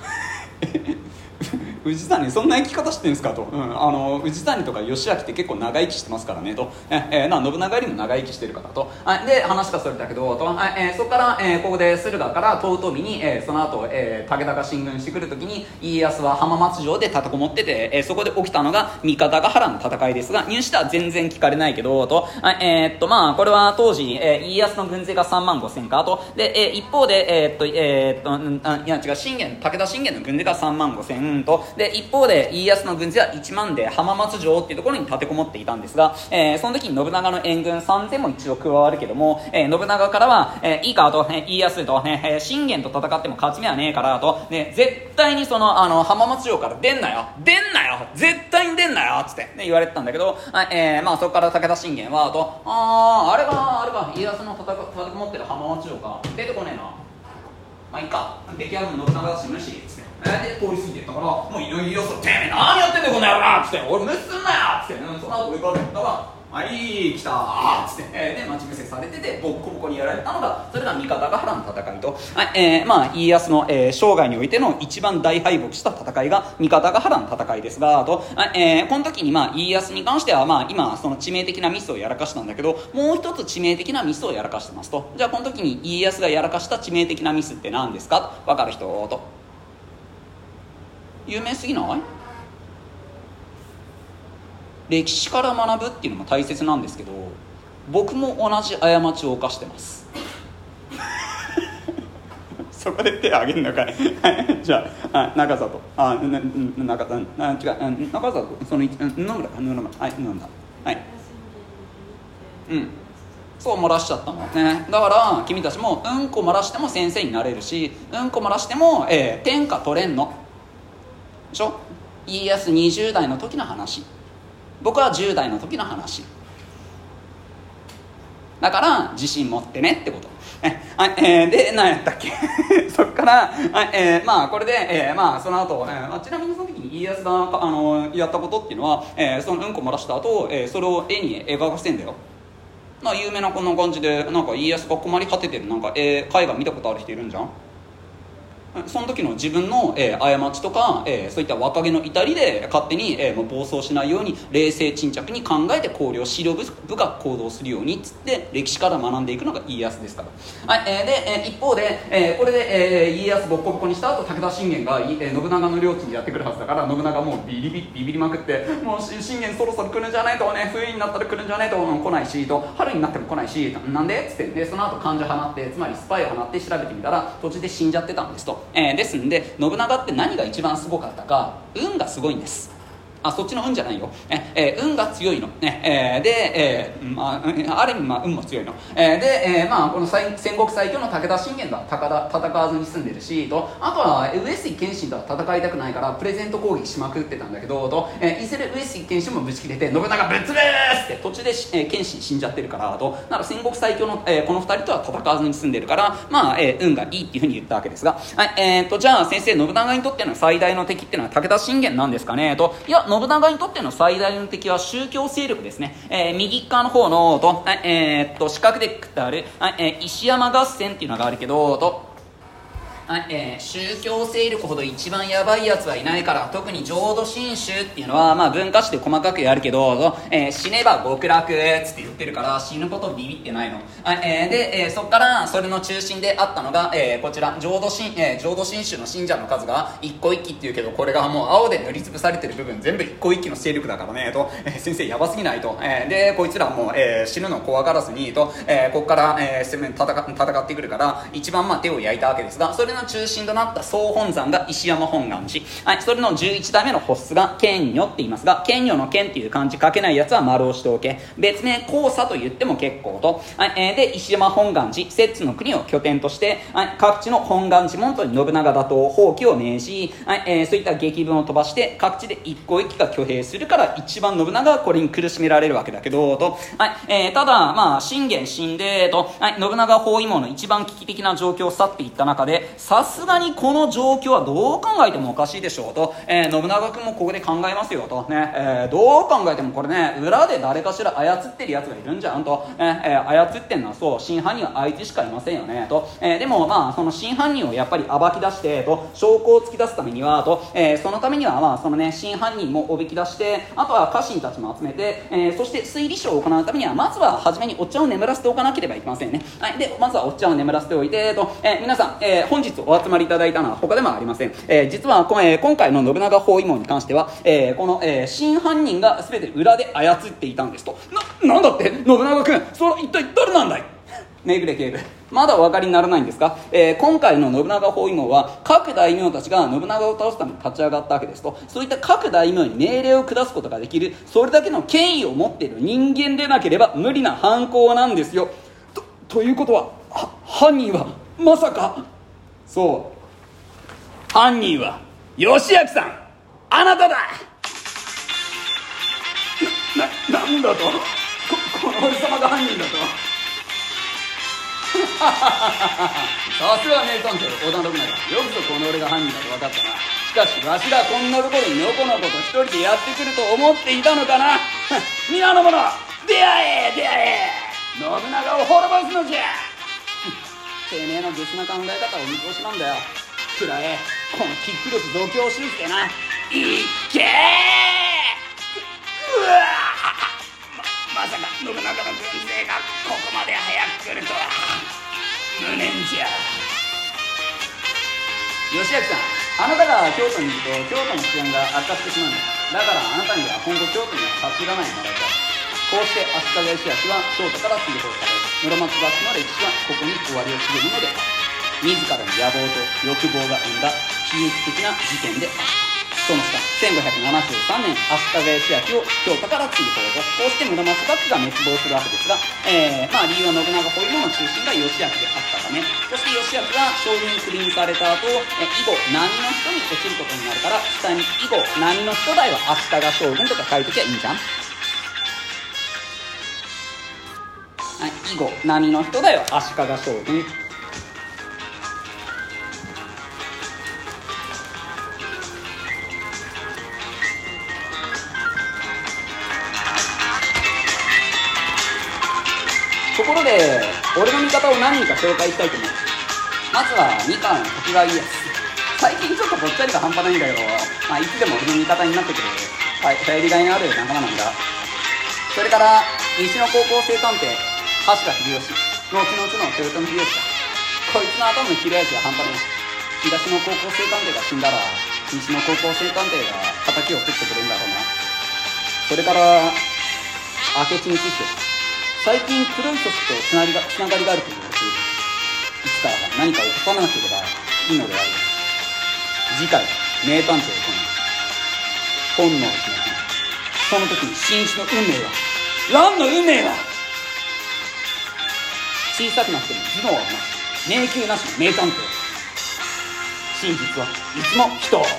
S1: 氏真そんな生き方してるんですかと、うん、あの氏真とか義明って結構長生きしてますからねと、ええー、な信長よりも長生きしてるからと、で話がそれだけどと、えー、そこから、えー、ここで駿河から遠江に、えー、その後、えー、武田が進軍してくるときに家康は浜松城で立てこもってて、えー、そこで起きたのが三方ヶ原の戦いですが入試では全然聞かれないけどと、えー、っとまあこれは当時、えー、家康の軍勢がさんまんごせんかとで、えー、一方で、えー、っとえー、っといや違う信玄武田信玄の軍勢がさんまんごせんとで一方で家康の軍勢はいちまんで浜松城っていうところに立てこもっていたんですが、えー、その時に信長の援軍さんぜんも一応加わるけども、えー、信長からは、えー、いいかと、えー、家康と、えー、信玄と戦っても勝ち目はねえからと、ね、絶対にそのあの浜松城から出んなよ出んなよ絶対に出んなよっつって、ね、言われてたんだけど、えーまあ、そこから武田信玄はとあーあれがあれか家康の戦立てこもってる浜松城か出てこねえな、まあいいか出来上がる信長だし無視っつって、えー、で通り過ぎていったからもういろいろてめえ何やってんだよこの野郎っつって俺無視すんなよっつって、うん、その後上から言ったらはい来たーっつって、えー、で待ち伏せされててボッコボコにやられたのがそれが三方ヶ原の戦いと、はいえーまあ、家康の、えー、生涯においての一番大敗北した戦いが三方ヶ原の戦いですがと、はいえー、この時に、まあ、家康に関しては、まあ、今その致命的なミスをやらかしたんだけどもう一つ致命的なミスをやらかしてますと、じゃあこの時に家康がやらかした致命的なミスって何ですかと分かる人と有名すぎない？歴史から学ぶっていうのも大切なんですけど僕も同じ過ちを犯してますそこで手を挙げるのかいじゃあ中里あなな中里あ違う中里その一野村か野村はい野村はいうんそう漏らしちゃったのね。だから君たちもうんこ漏らしても先生になれるしうんこ漏らしても、えー、天下取れんのでしょ。家康にじゅう代の時の話僕はじゅう代の時の話だから自信持ってねってことえ、えー、で何やったっけそっから、えー、まあこれで、えー、まあその後、えー、ちなみにその時に家康があのやったことっていうのは、えー、そのうんこ漏らした後、えー、それを絵に描かせてんだよ。まあ有名なこんな感じでなんか家康が困り果ててるなんか、えー、絵画見たことある人いるんじゃん。その時の自分の、えー、過ちとか、えー、そういった若気の至りで勝手に、えー、もう暴走しないように冷静沈着に考えて考慮思慮深く行動するようにっつって歴史から学んでいくのが家康ですから、はいえー、で、えー、一方で、えー、これで、えー、家康ボッコボコにした後武田信玄が、えー、信長の領地にやってくるはずだから信長もうビリビリビビりまくってもう信玄そろそろ来るんじゃないとね冬になったら来るんじゃないと、うん、来ないしと春になっても来ないしなんでっつってでその後患者放ってつまりスパイを放って調べてみたら途中で死んじゃってたんですと、えー、ですんで信長って何が一番すごかったか運がすごいんです。あそっちの運じゃないよ、ええー、運が強いの、ねえー、で、えーまあ、ある意味、まあ、運も強いの、えー、で、えーまあ、この戦国最強の武田信玄とは戦わずに済んでるしとあとは上杉謙信とは戦いたくないからプレゼント攻撃しまくってたんだけどと、えー、いずれ上杉謙信もぶち切れて信長ぶっ潰すって途中で、えー、謙信死んじゃってるからとなら戦国最強の、えー、このふたりとは戦わずに済んでるからまあ、えー、運がいいっていうふうに言ったわけですが、はいえー、とじゃあ先生信長にとっての最大の敵っていうのは武田信玄なんですかねといや信長にとっての最大の敵は宗教勢力ですね、えー、右側の方のと、えー、っと四角でくってある、えー、石山合戦っていうのがあるけどとはいえー、宗教勢力ほど一番やばいやつはいないから特に浄土真宗っていうのは、まあ、文化史で細かくやるけど、えー、死ねば極楽っつって言ってるから死ぬことビビってないの、はいえー、で、えー、そこからそれの中心であったのが、えー、こちら浄土真、えー、浄土真宗の信者の数が一個一揆っていうけどこれがもう青で塗りつぶされてる部分全部一個一揆の勢力だからねと、えー、先生やばすぎないと、えー、でこいつらも、えー、死ぬの怖がらずにと、えー、ここから、えー、戦, 戦ってくるから一番、まあ、手を焼いたわけですがそれの中心となった総本山が石山本願寺、はい、それのじゅういち代目の発出が剣女って言いますが剣女の剣っていう漢字書けないやつは丸をしておけ別名交差と言っても結構と、はいえー、で石山本願寺摂津の国を拠点として、はい、各地の本願寺門徒に信長打倒放棄を命じ、はいえー、そういった檄文を飛ばして各地で一向一揆が挙兵するから一番信長はこれに苦しめられるわけだけどと、はいえー、ただまあ信玄死んでと、はい、信長包囲網の一番危機的な状況を去っていった中でさすがにこの状況はどう考えてもおかしいでしょうと、えー、信長君もここで考えますよと、ねえー、どう考えてもこれね裏で誰かしら操ってるやつがいるんじゃんと、えーえー、操ってんのはそう真犯人はあいつしかいませんよねと、えー、でもまあその真犯人をやっぱり暴き出してと証拠を突き出すためにはと、えー、そのためにはまあそのね真犯人もおびき出してあとは家臣たちも集めて、えー、そして推理書を行うためにはまずは初めにおっちゃんを眠らせておかなければいけませんね、はい、でまずはおっちゃんを眠らせておいてと、えー、皆さん、えー、本日お集まりいただいたのは他でもありません、えー、実はこ、えー、今回の信長包囲網に関しては、えー、この、えー、真犯人が全て裏で操っていたんですとな、なんだって信長君それ一体誰なんだいめぐれ警部、まだお分かりにならないんですか。えー、今回の信長包囲網は各大名たちが信長を倒すために立ち上がったわけですと、そういった各大名に命令を下すことができる、それだけの権威を持っている人間でなければ無理な犯行なんですよ。と, ということはは犯人はまさか。そう、犯人は義明さん、あなただ。な、な、なんだと、こ、この俺様が犯人だと。さすが名探偵織田信長、よくぞこの俺が犯人だと分かったな。しかしわしがこんなところにのこのこと一人でやってくると思っていたのかな。皆の者、出会え出会え、信長を滅ぼすのじゃ。てめえのゲスな考え方を見通しなんだよ。くらえ、このキック力増強手術でな。いっけー。うわま、まさか信長の軍勢がここまで早く来るとは無念じゃ。義明さん、あなたが京都にいると京都の治安が悪化してしまうんだ。だからあなたには今後京都には立ち入らないでもらいたい。こうして足利義明は京都から追放され、室町幕府の歴史はここに終わりを告げるのである。自らの野望と欲望が生んだ悲劇的な事件である。その下、せんごひゃくななじゅうさんねん、足利義明を京都から追放と、こうして室町幕府が滅亡するわけですが、えー、まあ理由は信長包囲網の中心が義明であったため、そして義明が将軍にクビにされた後、え以後何の人に落ちることになるから、下に以後何の人代は足利将軍とか書いときゃいいんじゃん。はい、以後何の人代は足利将軍。ところで俺の味方を何人か紹介したいと思う。まずは三河の徳川家康。最近ちょっとぽっちゃりが半端ないんだけど、まあ、いつでも俺の味方になってくれる、はい、頼りがいのある仲間なんだ。それから西の高校生探偵羽柴秀吉、後々の豊臣秀吉だ。こいつの頭の切れ味は半端ない。東の高校生探偵が死んだら西の高校生探偵が敵を食ってくれるんだろうな。それから明智光秀、最近黒い組織とつながりが、つながりがあると言われている。いつか何かを起こさなければいいのである。次回名探偵コナン、本能寺の変。その時に新一の運命は、蘭の運命は、小さくなっても頭脳はなし、迷宮なしの名探偵。真実はいつも人。はい、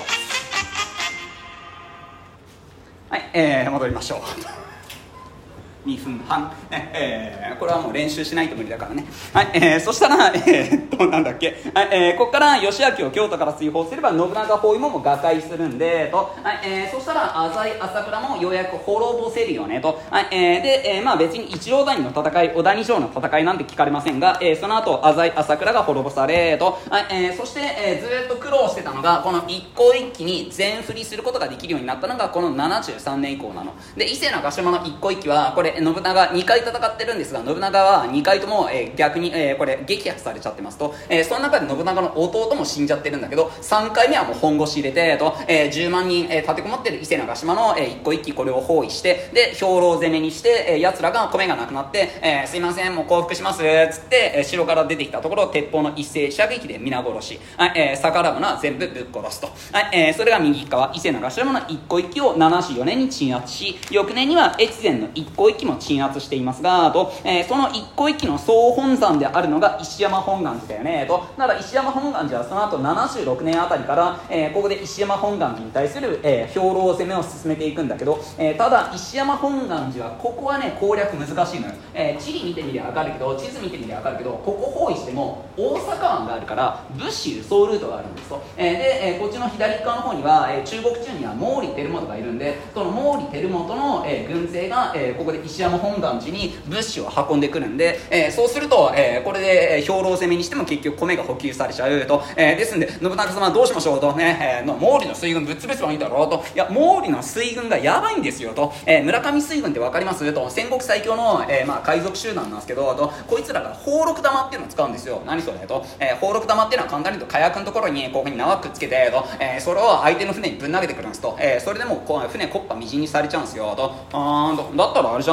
S1: えー、戻りましょう。にふんはん、えー、これはもう練習しないと無理だからね。はい、えー、そしたら、えー、っとなんだっけ、はい、えー、ここから義明を京都から追放すれば信長包囲網も瓦解するんでと、はい、えー、そしたら浅井朝倉もようやく滅ぼせるよねと、はい、えー、で、えー、まあ別に一条谷の戦い、小谷城の戦いなんて聞かれませんが、えー、その後浅井朝倉が滅ぼされと、はい、えー、そして、えー、ずっと苦労してたのがこの一向一揆に全振りすることができるようになったのがこのななじゅうさんねん以降なので、伊勢長島の一向一揆はこれ信長にかい戦ってるんですが、信長はにかいとも、えー、逆に、えー、これ撃破されちゃってますと、えー、その中で信長の弟も死んじゃってるんだけど、さんかいめはもう本腰入れてと、えー、じゅうまんにん、えー、立てこもってる伊勢長島の、えー、一個一揆これを包囲して、で兵糧攻めにして、えー、奴らが米がなくなって、えー、すいませんもう降伏しますっつって、えー、城から出てきたところ鉄砲の一斉射撃で皆殺し、はい、えー、逆らうのは全部ぶっ殺すと、はい、えー、それが右側伊勢長島の一個一揆をななじゅうよねんに鎮圧し、翌年には越前の一個一揆も鎮圧していますがと、えー、その一個一揆の総本山であるのが石山本願寺だよねと。だから石山本願寺はその後ななじゅうろくねんあたりから、えー、ここで石山本願寺に対する、えー、兵糧攻めを進めていくんだけど、えー、ただ石山本願寺はここはね攻略難しいのよ、えー、地理見てみりゃ分かるけど、地図見てみりゃ分かるけど、ここ包囲しても大阪湾があるから物資輸送ルートがあるんですと、えー、で、えー、こっちの左側の方には、えー、中国中には毛利輝元がいるんで、その毛利輝元の、えー、軍勢が、えー、ここで石山本願寺に物資を運んでくるんで、えー、そうすると、えー、これで兵糧攻めにしても結局米が補給されちゃうと、えー、ですんで信長様どうしましょうとね、えー、毛利の水軍ぶっ潰せばいいんだろうと、いや毛利の水軍がやばいんですよと、えー、村上水軍って分かりますと、戦国最強の、えーまあ、海賊集団なんですけどと、こいつらが宝禄玉っていうのを使うんですよ。何それと、えー、宝禄玉っていうのは簡単に言うと火薬のところにこういうふうに縄くっつけてと、えー、それを相手の船にぶん投げてくるんですと、えー、それでもこう船コッパみじんにされちゃうんですよと。あーだったらあれじゃ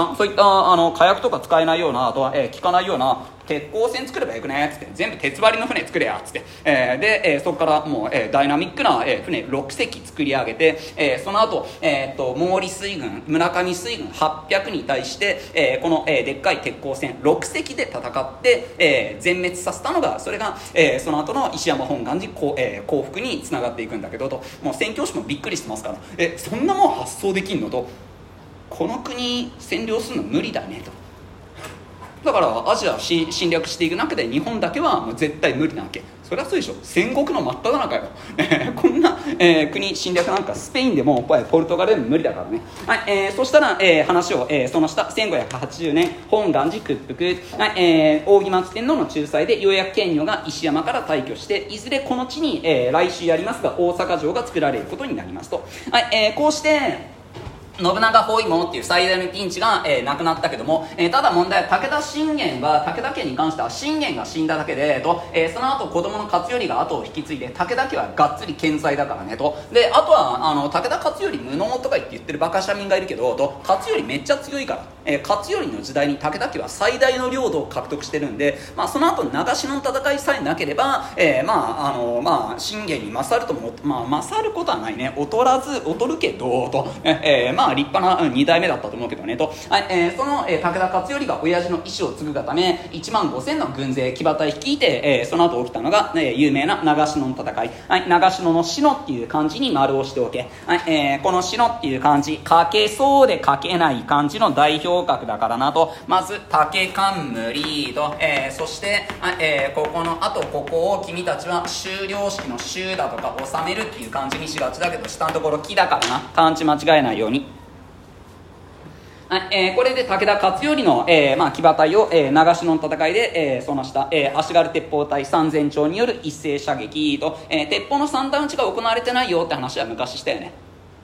S1: んそういったあの火薬とか使えないような、あとは、えー、効かないような鉄鋼船作ればよくねっつって、全部鉄張りの船作れやっつって、えー、で、えー、そこからもう、えー、ダイナミックな、えー、船ろくせき作り上げて、えー、その後、えー、っと毛利水軍村上水軍はっぴゃくに対して、えー、この、えー、でっかい鉄鋼船ろくせきで戦って、えー、全滅させたのが、それが、えー、その後の石山本願寺こう、えー、降伏につながっていくんだけどと、もう宣教師もびっくりしてますから、えそんなもん発想できんのと、この国占領するの無理だねと。だからアジアを侵略していく中で日本だけはもう絶対無理なわけ。そりゃそうでしょ、戦国の真っ只中よこんな、えー、国侵略なんかスペインでもポルトガルでも無理だからね。はい、えー、そしたら、えー、話を、えー、その下せんごひゃくはちじゅうねん本願寺屈服、はい、えー、扇町天皇の仲裁でようやく権女が石山から退去して、いずれこの地に、えー、来週やりますが大阪城が作られることになりますと、はい、えー、こうして信長包囲網っていう最大のピンチが、えー、なくなったけども、えー、ただ問題は武田信玄は武田家に関しては信玄が死んだだけでと、えー、その後子供の勝頼が後を引き継いで、武田家はがっつり健在だからねと。であとはあの武田勝頼無能とか言って言ってるバカ庶民がいるけどと、勝頼めっちゃ強いから、えー、勝頼の時代に武田家は最大の領土を獲得してるんで、まあ、その後長篠の戦いさえなければ、えー、まああのまあ信玄に勝るとも、まあ、勝ることはないね、劣らず劣るけどと、えー、まあまあ立派なに代目だったと思うけどねと、はいえー、その、えー、武田勝頼が親父の意思を継ぐがためいちまんごせんの軍勢騎馬隊率いて、えー、その後起きたのが、えー、有名な長篠の戦い、はい、長篠の篠っていう漢字に丸をしておけ、はいえー、この篠っていう漢字書けそうで書けない漢字の代表格だからなと、まず竹冠と、えー、そして、はいえー、ここのあとここを君たちは終了式の終だとか収めるっていう漢字にしがちだけど、下のところ木だからな、漢字間違えないように。はいえー、これで武田勝頼の、えーまあ、騎馬隊を、えー、長篠の戦いで、えー、その下、えー、足軽鉄砲隊三千丁による一斉射撃と、えー、鉄砲の三段撃ちが行われてないよって話は昔したよね。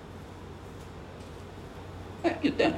S1: え言ったよね、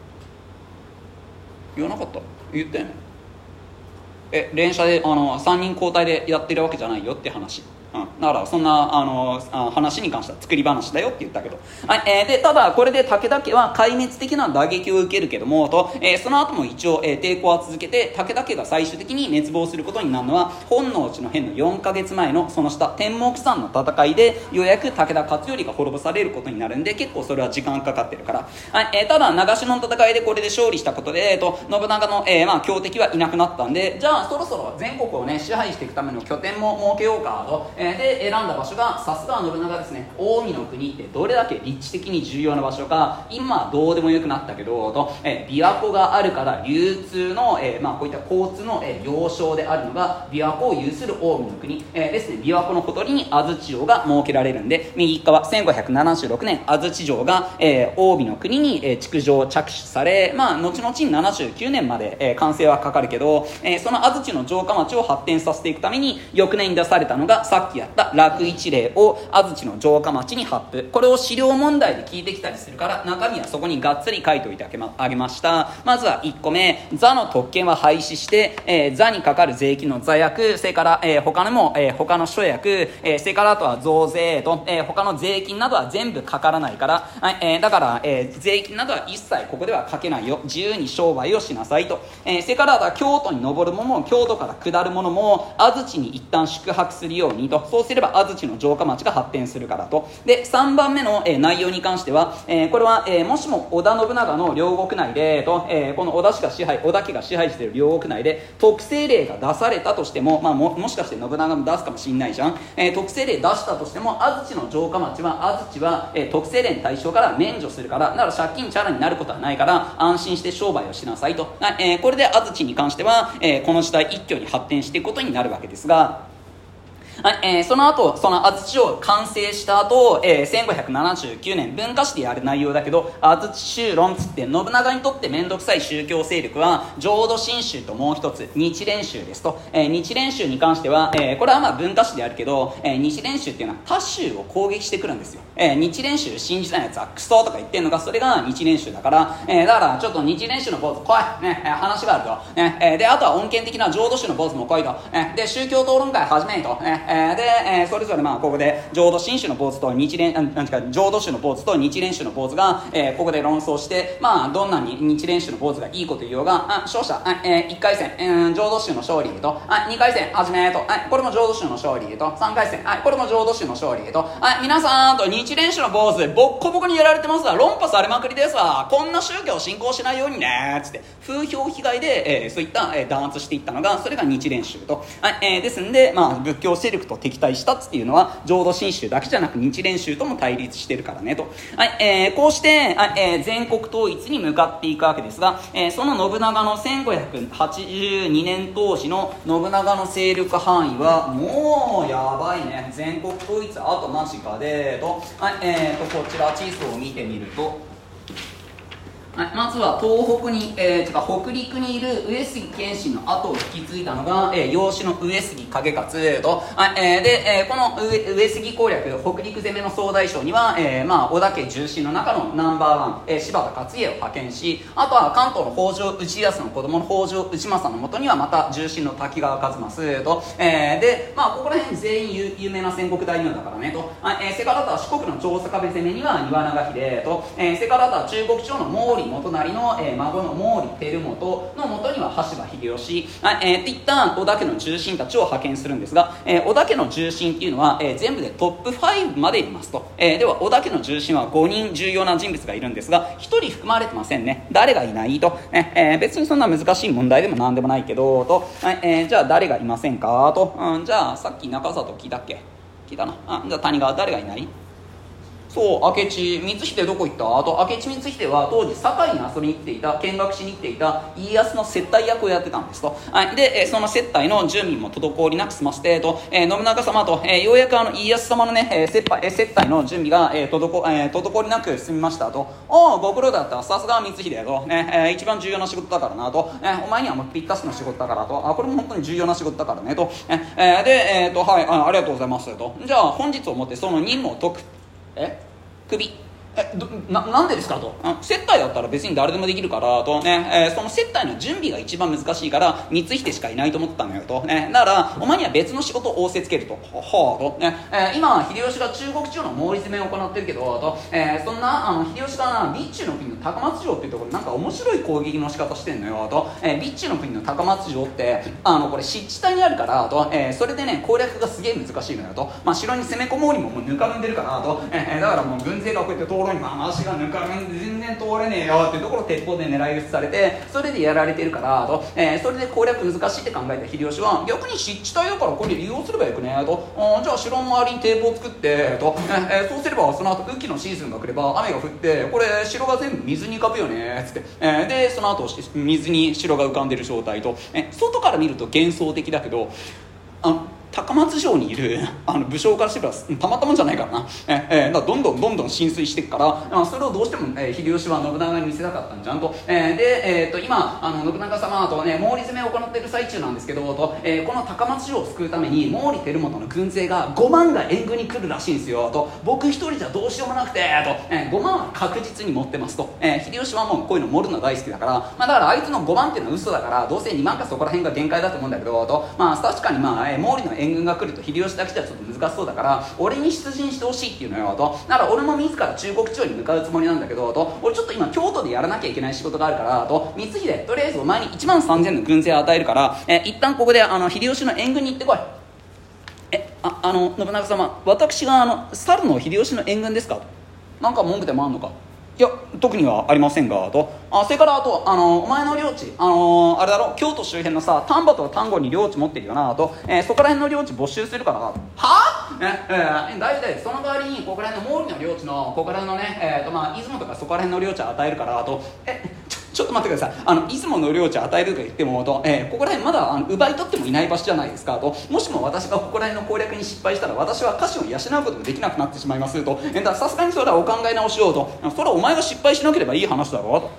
S1: 言わなかった、言ったよね。え連射であのさんにん交代でやってるわけじゃないよって話、うん、だからそんなあのあ話に関しては作り話だよって言ったけど、はいえー、でただこれで武田家は壊滅的な打撃を受けるけどもと、えー、その後も一応、えー、抵抗は続けて、武田家が最終的に滅亡することになるのは本能寺の変のよんかげつまえのその下天目山の戦いでようやく武田勝頼が滅ぼされることになるんで、結構それは時間かかってるから、はいえー、ただ長篠の戦いでこれで勝利したことで、えー、と信長の、えーまあ、強敵はいなくなったんで、じゃあそろそろ全国をね支配していくための拠点も設けようかと、えー、で選んだ場所がさすが信長ですね。近江の国ってどれだけ立地的に重要な場所か今はどうでもよくなったけどと、えー、琵琶湖があるから流通の、えーまあ、こういった交通の、えー、要衝であるのが琵琶湖を有する近江の国、えー、ですね。琵琶湖のほとりに安土城が設けられるんで、右側せんごひゃくななじゅうろくねん安土城が、えー、近江の国に、えー、築城着手され、まあ後々にななじゅうきゅうねんまで、えー、完成はかかるけど、えー、その安土の城下町を発展させていくために翌年に出されたのがさっきやった楽一令を安土の城下町に発布。これを資料問題で聞いてきたりするから中身はそこにがっつり書いておいてあげました。まずはいっこめ、座の特権は廃止して、えー、座にかかる税金の座役、それから、えー、他のも、えー、他の諸役、えー、それからあとは増税と、えー、他の税金などは全部かからないから、はいえー、だから、えー、税金などは一切ここではかけないよ、自由に商売をしなさいと、えー、それからは京都に登るものも京都から下るものも安土に一旦宿泊するようにと、そうすれば安土の城下町が発展するからと。でさんばんめの、えー、内容に関しては、えー、これは、えー、もしも織田信長の領国内でと、えー、この織田氏が支配織田家が支配している領国内で特政令が出されたとしても、まあ、も, もしかして信長も出すかもしれないじゃん、えー、特政令出したとしても安土の城下町は安土は、えー、特政令の対象から免除するから、だから借金チャラになることはないから安心して商売をしなさいと、えー、これで安土に関しては、えー、この時代一挙に発展していくことになるわけですが、はいえー、その後その安土城完成した後、えー、せんごひゃくななじゅうきゅうねん文化史でやる内容だけど安土宗論つって信長にとって面倒くさい宗教勢力は浄土真宗ともう一つ日蓮宗ですと、えー、日蓮宗に関しては、えー、これはまあ文化史であるけど、えー、日蓮宗っていうのは他宗を攻撃してくるんですよ。 えー、日蓮宗信じたやつはクソとか言ってんのが、それが日蓮宗だから、えー、だからちょっと日蓮宗の坊主来い、ね、えー、話があると、ね、えー、であとは穏健的な浄土宗の坊主も来いと、えー、で宗教討論会始めと、ね、えー、で、えー、それぞれまあここで浄土真宗の坊主と日蓮なんていうか浄土宗の坊主と日蓮宗の坊主が、えー、ここで論争して、まあどんなに日蓮宗の坊主がいいこと言おうが、あ勝者、あ、えー、いっかい戦、えー、浄土宗の勝利と、あ、にかい戦始めと、あ、これも浄土宗の勝利と、さんかい戦、あ、これも浄土宗の勝利と、あ、皆さんと日蓮宗の坊主ボッコボコにやられてますわ、論破されまくりですわ、こんな宗教を信仰しないようにねつって風評被害で、えー、そういった、えー、弾圧していったのが、それが日蓮宗と、はい、えー、ですんで、まあ、仏教勢力と敵対したっていうのは浄土真宗だけじゃなく日蓮宗とも対立してるからねと、はい、えー、こうして、はい、えー、全国統一に向かっていくわけですが、えー、その信長のせんごひゃくはちじゅうにねん当時の信長の勢力範囲はもうやばいね、全国統一あと間近でと、はい、えー、とこちら地図を見てみると、はい、まずは東北に、えー、か北陸にいる上杉謙信の後を引き継いだのが、えー、養子の上杉景勝と、はい、えー、で、えー、この 上, 上杉攻略北陸攻めの総大将には、えーまあ、織田家重臣の中のナンバーワン、えー、柴田勝家を派遣し、あとは関東の北条内康の子供の北条内政のもとにはまた重臣の滝川一益と、えー、で、まあ、ここら辺全員 有, 有名な戦国大名だからねと、はい、えー、セカラタは四国の長坂部攻めには岩永秀と、えー、セカラタは中国朝の毛利元就の、えー、孫の毛利輝元のもとには羽柴秀吉、はい、えー、っていった織田家の重臣たちを派遣するんですが、えー、織田家の重臣っていうのは、えー、全部でトップごまでいますと、えー、では織田家の重臣はごにん重要な人物がいるんですが、ひとり含まれてませんね。誰がいないと、えー、別にそんな難しい問題でもなんでもないけどと、はい、えー、じゃあ誰がいませんかと、うん、じゃあさっき中里聞いたっけ、聞いたなあ、じゃあ谷川誰がいない。そう、明智光秀どこ行ったあと、明智光秀は当時堺に遊びに来ていた、見学しに来ていた家康の接待役をやってたんですと、はい、で、その接待の準備も滞りなく済ませてと、えー、信長様と、えー、ようやくあの家康様のね、えー、接待、えー、接待の準備が、えー滞えー、滞りなく済みましたと、おおご苦労だった、さすが光秀やと、ね、えー、一番重要な仕事だからなと、えー、お前にはもうぴったしの仕事だからと、あ、これも本当に重要な仕事だからねと、えー、で、えー、とはい あ, ありがとうございますと、じゃあ本日をもってその任務を解く、え首えどななんでですかと、接待だったら別に誰でもできるからと、ねえー、その接待の準備が一番難しいから光秀しかいないと思ったのよと、ね、だからお前には別の仕事を仰せつけると、ははと、ねえー、今秀吉が中国地方の毛利攻めを行ってるけどと、えー、そんなあの秀吉がな備中の国の高松城っていうところなんか面白い攻撃の仕方してんのよと、えー、備中の国の高松城ってあのこれ湿地帯にあるからと、えー、それでね攻略がすげえ難しいのよと、まあ、城に攻め込もうにももうぬかるんでるからと、えー、だからもう軍勢がこうやって通ろうにまあ足がぬかるんで全然通れねえよっていうところを鉄砲で狙い撃ちされて、それでやられてるからと、えー、それで攻略難しいって考えた秀吉は逆に湿地帯だからこれ利用すればよくねと、じゃあ城の周りに堤防を作ってと、えー、そうすればその後雨季のシーズンが来れば雨が降ってこれ城が全部水に浮かぶよねっつって、えー、でその後水に城が浮かんでる状態と、えー、外から見ると幻想的だけどあの高松城にいるあの武将からしてみればたまったもんじゃないからな、ええだからどんどんどんどん浸水していくから、まあ、それをどうしても、えー、秀吉は信長に見せたかったんじゃんと、えー、で、えー、と今あの信長様とね毛利攻めを行っている最中なんですけどと、えー、この高松城を救うために毛利輝元の軍勢がごまんが援軍に来るらしいんですよと、僕一人じゃどうしようもなくてと、えー、ごまんは確実に持ってますと、えー、秀吉はもうこういうの盛るの大好きだから、まあ、だからあいつのごまんっていうのは嘘だからどうせにまんかそこら辺が限界だと思うんだけどと、まあ確かにまあ、えー、毛利の援軍が来ると秀吉だけじゃちょっと難しそうだから俺に出陣してほしいっていうのよと、だから俺も自ら中国地方に向かうつもりなんだけどと、俺ちょっと今京都でやらなきゃいけない仕事があるからと、光秀とりあえずお前にいちまんさんぜんの軍勢を与えるから、えー、一旦ここであの秀吉の援軍に行ってこい。えああの信長様、私があの猿の秀吉の援軍ですかと、なんか文句でもあんのか。いや特にはありませんがと、あそれからあとあのお前の領地あのあれだろ京都周辺のさ丹波と丹後に領地持ってるよなと、えー、そこら辺の領地没収するからはあええー、大体その代わりにここら辺の毛利の領地のここら辺のね、えーとまあ、出雲とかそこら辺の領地を与えるからと、えちょちょっと待ってください、あの出雲の領地を与えるとか言ってもと、えー、ここら辺まだあの奪い取ってもいない場所じゃないですかと、もしも私がここら辺の攻略に失敗したら私は家臣を養うこともできなくなってしまいますと、えー、だからさすがにそれはお考え直しようと、それはお前が失敗しなければいい話だろうと。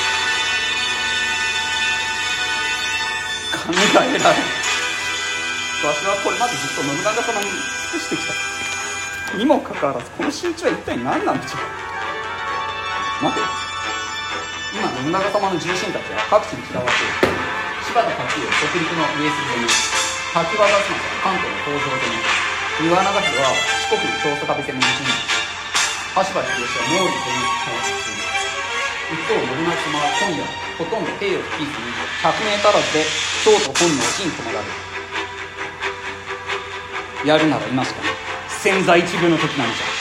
S1: 考えられるわしはこれまでずっと信長様に尽くしてきたにもかかわらず、この仕打ちは一体何なんでしょう。待てよ、今信長様の重臣たちは各地に散らばっている。柴田勝家北陸の上杉攻め、滝和達政関東の北条攻め、丹羽長秀は四国の長宗我部攻めに陣、羽柴秀吉は毛利攻めに開発中。一方信長様は今夜ほとんど兵を率いずにひゃく名足らずで京都本能寺に泊まられる。やるなら今しかない。千載一遇の時なのじゃ。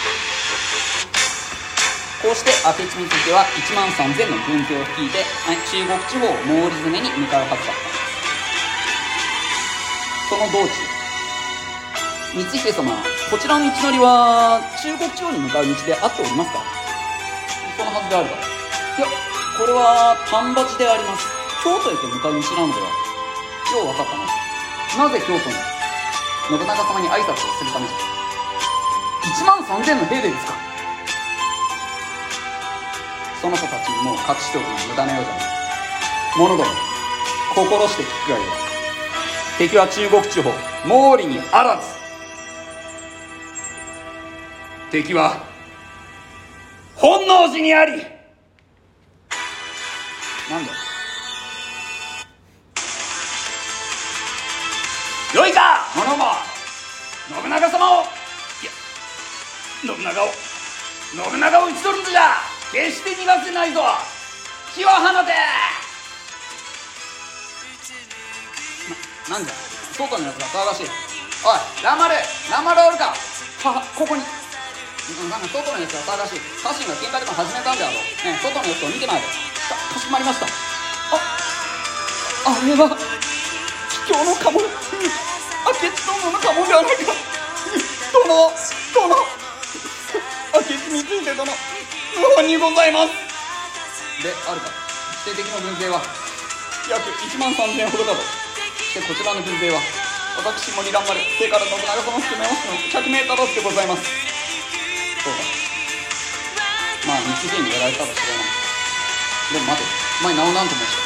S1: こうして明智光秀はいちまんさんぜんの軍勢を率いて、はい、中国地方毛利攻めに向かうはずだったんです。その道中、光秀様、こちらの道のりは中国地方に向かう道で合っておりますか。そのはずであるが、いや、これは丹波寺であります。京都へと向かう道なのでは。よう分かったな。なぜ京都に信長様に挨拶をするためじゃ。いちまんさんぜんの兵でですか。その子たちにもう隠しておくのは無駄なようじゃない。者ども、心して聞くがよい。敵は中国地方毛利にあらず。敵は本能寺にあり。なんだよいか者ども、信長様を、いや信長を信長を討ち取るのじゃ。決して逃がせないぞ。火を放て。な、なんじゃ外のやつが騒がしい。おい、蘭丸蘭丸おるか。はは、ここに。なんか外のやつが騒がしい。家臣が喧嘩でも始めたんであろう。ね、外のやつを見てまいれ。か、かしこまりました。あ、あれは桔梗の家紋、明智殿の家紋ではないか。殿殿明智光秀殿、無本にございます。であるか。して敵の軍勢は約いちまんさんぜんほどだと。してこちらの軍勢は私森蘭丸、それから信長様を含めますのひゃく名足らずでございます。そうだ、まあ光秀にやられたら知らない。でも待て、お前名を何と申した。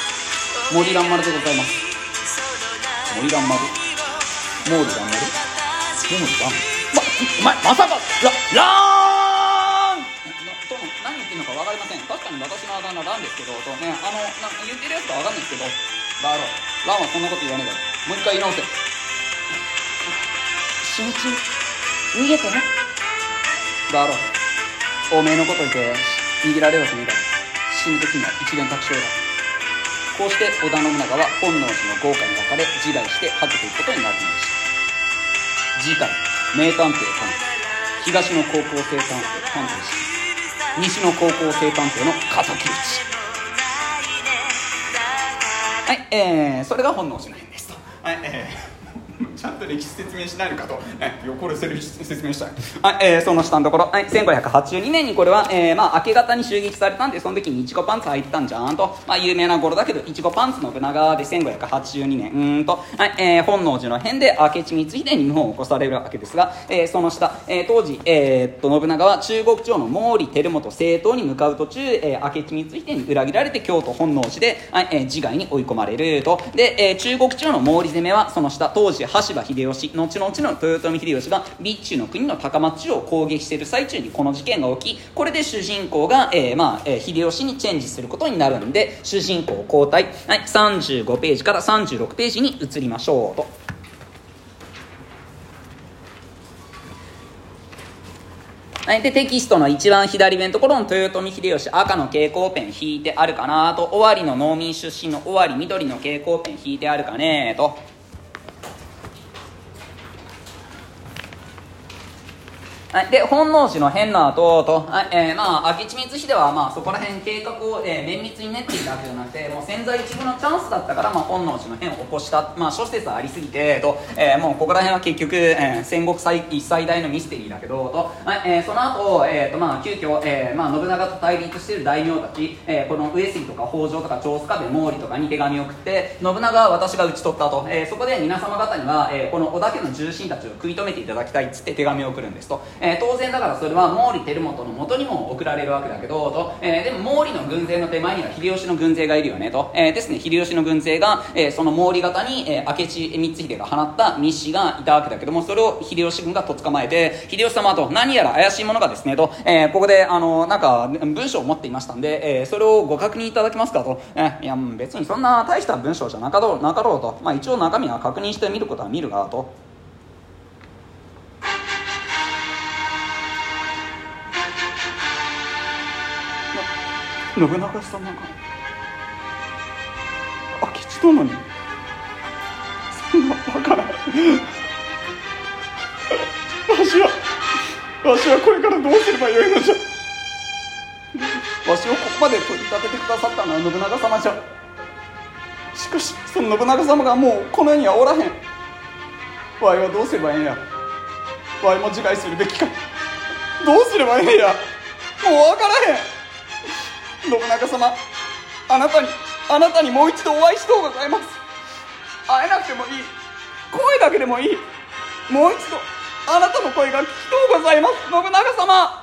S1: 森蘭丸でございます。森蘭丸、毛利蘭丸、毛利蘭ま、お前まさかララーンと何言ってるのか分かりません。確かに私のあだ名ランですけどとね、あのな言ってるやつか分かんないですけど、バロランはそんなこと言わねえだろ。もう一回言い直せ。新一逃げてね。バロおめえのこと言って逃げられるわけねえだろ。死ぬ時には一元卓勝だ。こうして織田信長は本能寺の豪華に分かれ自害して果てていくことになりました。次回、名探偵探偵、東の高校生探偵探偵士、西の高校生探偵の敵討ち。はい、えー、それが本能寺の変ですと。はい、えーちゃんと歴史説明しないのかと、えー、これ説明したい、はいえー、その下のところ、はい、せんごひゃくはちじゅうにねんにこれは、えーまあ、明け方に襲撃されたんで、その時にいちごパンツ履いてたんじゃんと、まあ、有名な頃だけどいちごパンツの信長でせんごひゃくはちじゅうにねんうーんと、はいえー、本能寺の変で明智光秀に謀反を起こされるわけですが、えー、その下、えー、当時、えー、っと信長は中国地方の毛利輝元正統に向かう途中、えー、明智光秀に裏切られて京都本能寺で、はいえー、自害に追い込まれると。で、えー、中国地方の毛利攻めはその下、当時羽柴秀吉、後々の豊臣秀吉が備中の国の高松城を攻撃している最中にこの事件が起き、これで主人公が、えーまあえー、秀吉にチェンジすることになるんで、主人公交代、はい、さんじゅうごページからさんじゅうろくページに移りましょうと。はい、でテキストの一番左上のところの豊臣秀吉、赤の蛍光ペン引いてあるかなと、尾張の農民出身の尾張緑の蛍光ペン引いてあるかねと。はい、で本能寺の変な後と、はいえー、まあ明智光秀はまあそこら辺計画を、えー、綿密に練っていたわけじゃなくて、もう千載一遇のチャンスだったから、まあ、本能寺の変を起こした、まあ、諸説ありすぎてと、えー、もうここら辺は結局、えー、戦国最最大のミステリーだけどと、はいえー、その後、えーとまあ急遽、えーまあ、信長と対立している大名たち、えー、この上杉とか北条とか長宗我部毛利とかに手紙を送って、信長は私が討ち取ったと、えー、そこで皆様方には、えー、この織田家の重臣たちを食い止めていただきたいっつって手紙を送るんですと、 えー、当然だからそれは毛利輝元の元にも送られるわけだけどと、えー、でも毛利の軍勢の手前には秀吉の軍勢がいるよねと、えー、ですね秀吉の軍勢が、えー、その毛利方に、えー、明智光秀が放った密使がいたわけだけども、それを秀吉軍がとっ捕まえて、秀吉様と何やら怪しいものがですねと、えー、ここであのなんか文章を持っていましたんで、えー、それをご確認いただけますかと、えー、いや別にそんな大した文章じゃなかろうなかろうと、まあ、一応中身は確認してみることは見るがと。信長様が明智殿にそんなバカなわしはわしはこれからどうすればよいのじゃ。わしをここまで取り立ててくださったのは信長様じゃ。しかしその信長様がもうこの世にはおらへん。わいはどうすればええんや。わいも自害するべきか。どうすればええんや。もう分からへん。信長様、あなたにあなたにもう一度お会いしとうございます。会えなくてもいい、声だけでもいい、もう一度あなたの声が聞きとうございます。信長様。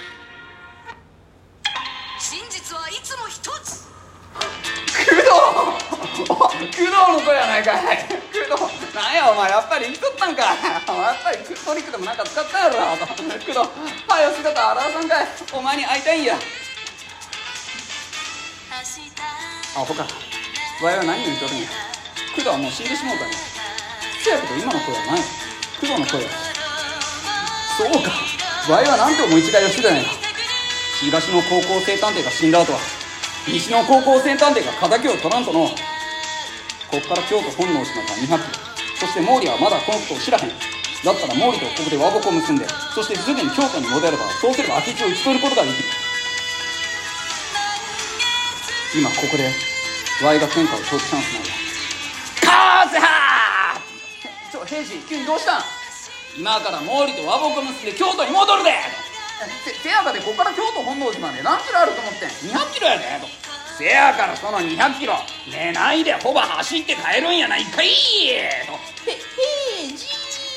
S2: 真実はいつも一つ。
S1: 工藤工藤の子やないかい。工藤なんやお前、やっぱり生きとったんか。やっぱりトリックでもなんか使ったやろ。工藤はよ姿現さんかい。お前に会いたいんや。アホか。わいは何を言うとるんや。工藤はもう死んでしもうたんや。せやけど今の声は何や。工藤の声や。そうか、わいはなんて思い違いをしてたんや。東の高校生探偵が死んだ後は西の高校生探偵が敵を取らんとの。こっから京都本能島からにひゃくキロ、そして毛利はまだこのことを知らへん。だったら毛利とここで和睦を結んで、そしてすぐに京都に戻れば、そうすれば明智を討ち取ることができる。今ここでワイが天下を取るチャンスなんだ。カーズハーちょ平次、急にどうしたん。今から毛利と和睦を結んで京都に戻るで。せせやかでここから京都本能寺まで何キロあると思ってん。にひゃくキロやでと。せやからそのにひゃくキロ寝ないでほぼ走って帰るんやないかいと。へ平次。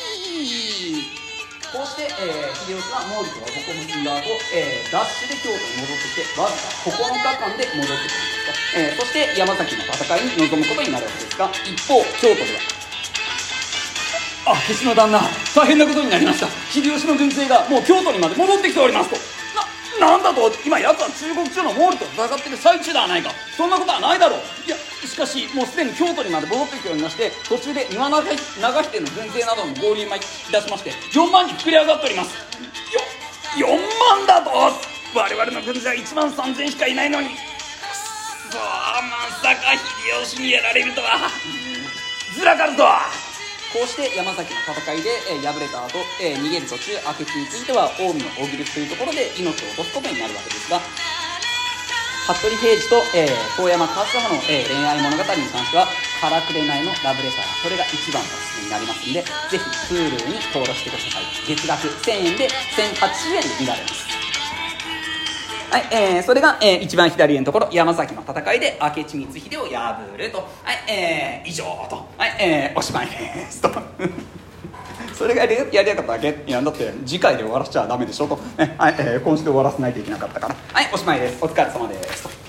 S1: こうして、えー、秀吉は毛利と和睦を結んだ後、えー、ダッシュで京都に戻ってきてわずかここのかかんで戻ってくるんですと、えー、そして山崎の戦いに臨むことになるわけですが、一方京都では明智の旦那、大変なことになりました。秀吉の軍勢がもう京都にまで戻ってきておりますと。な、なんだと。今奴は中国地方の毛利と戦っている最中ではないか。そんなことはないだろう。いやしかしもうすでに京都にまで戻ってきておりまして、途中で今永秀の軍勢なども合流いたしましてよんまんに膨れ上がっております。よよんまんだと。我々の軍勢はいちまんさんぜんしかいないのに、くっそまさか秀吉にやられるとは。ずらかるとは。こうして山崎の戦いで、えー、敗れた後、えー、逃げる途中明智については近江の小栗というところで命を落とすことになるわけですが、服部平次と、えー、遠山勝葉の、えー、恋愛物語に関してはからくれないのラブレター、これが一番のおすすめになりますので、ぜひ Hulu に登録してください。月額せんえんでせんはちじゅうえんで見られます。はい、えー、それが、えー、一番左のところ、山崎の戦いで明智光秀を破ると。はい、えー、以上と。はい、えー、おしまいですと。それがやりやりたかっただけ。いやだって次回で終わらせちゃダメでしょと、ね。はい、えー、今週で終わらせないといけなかったから。はい、おしまいです。お疲れ様ですと。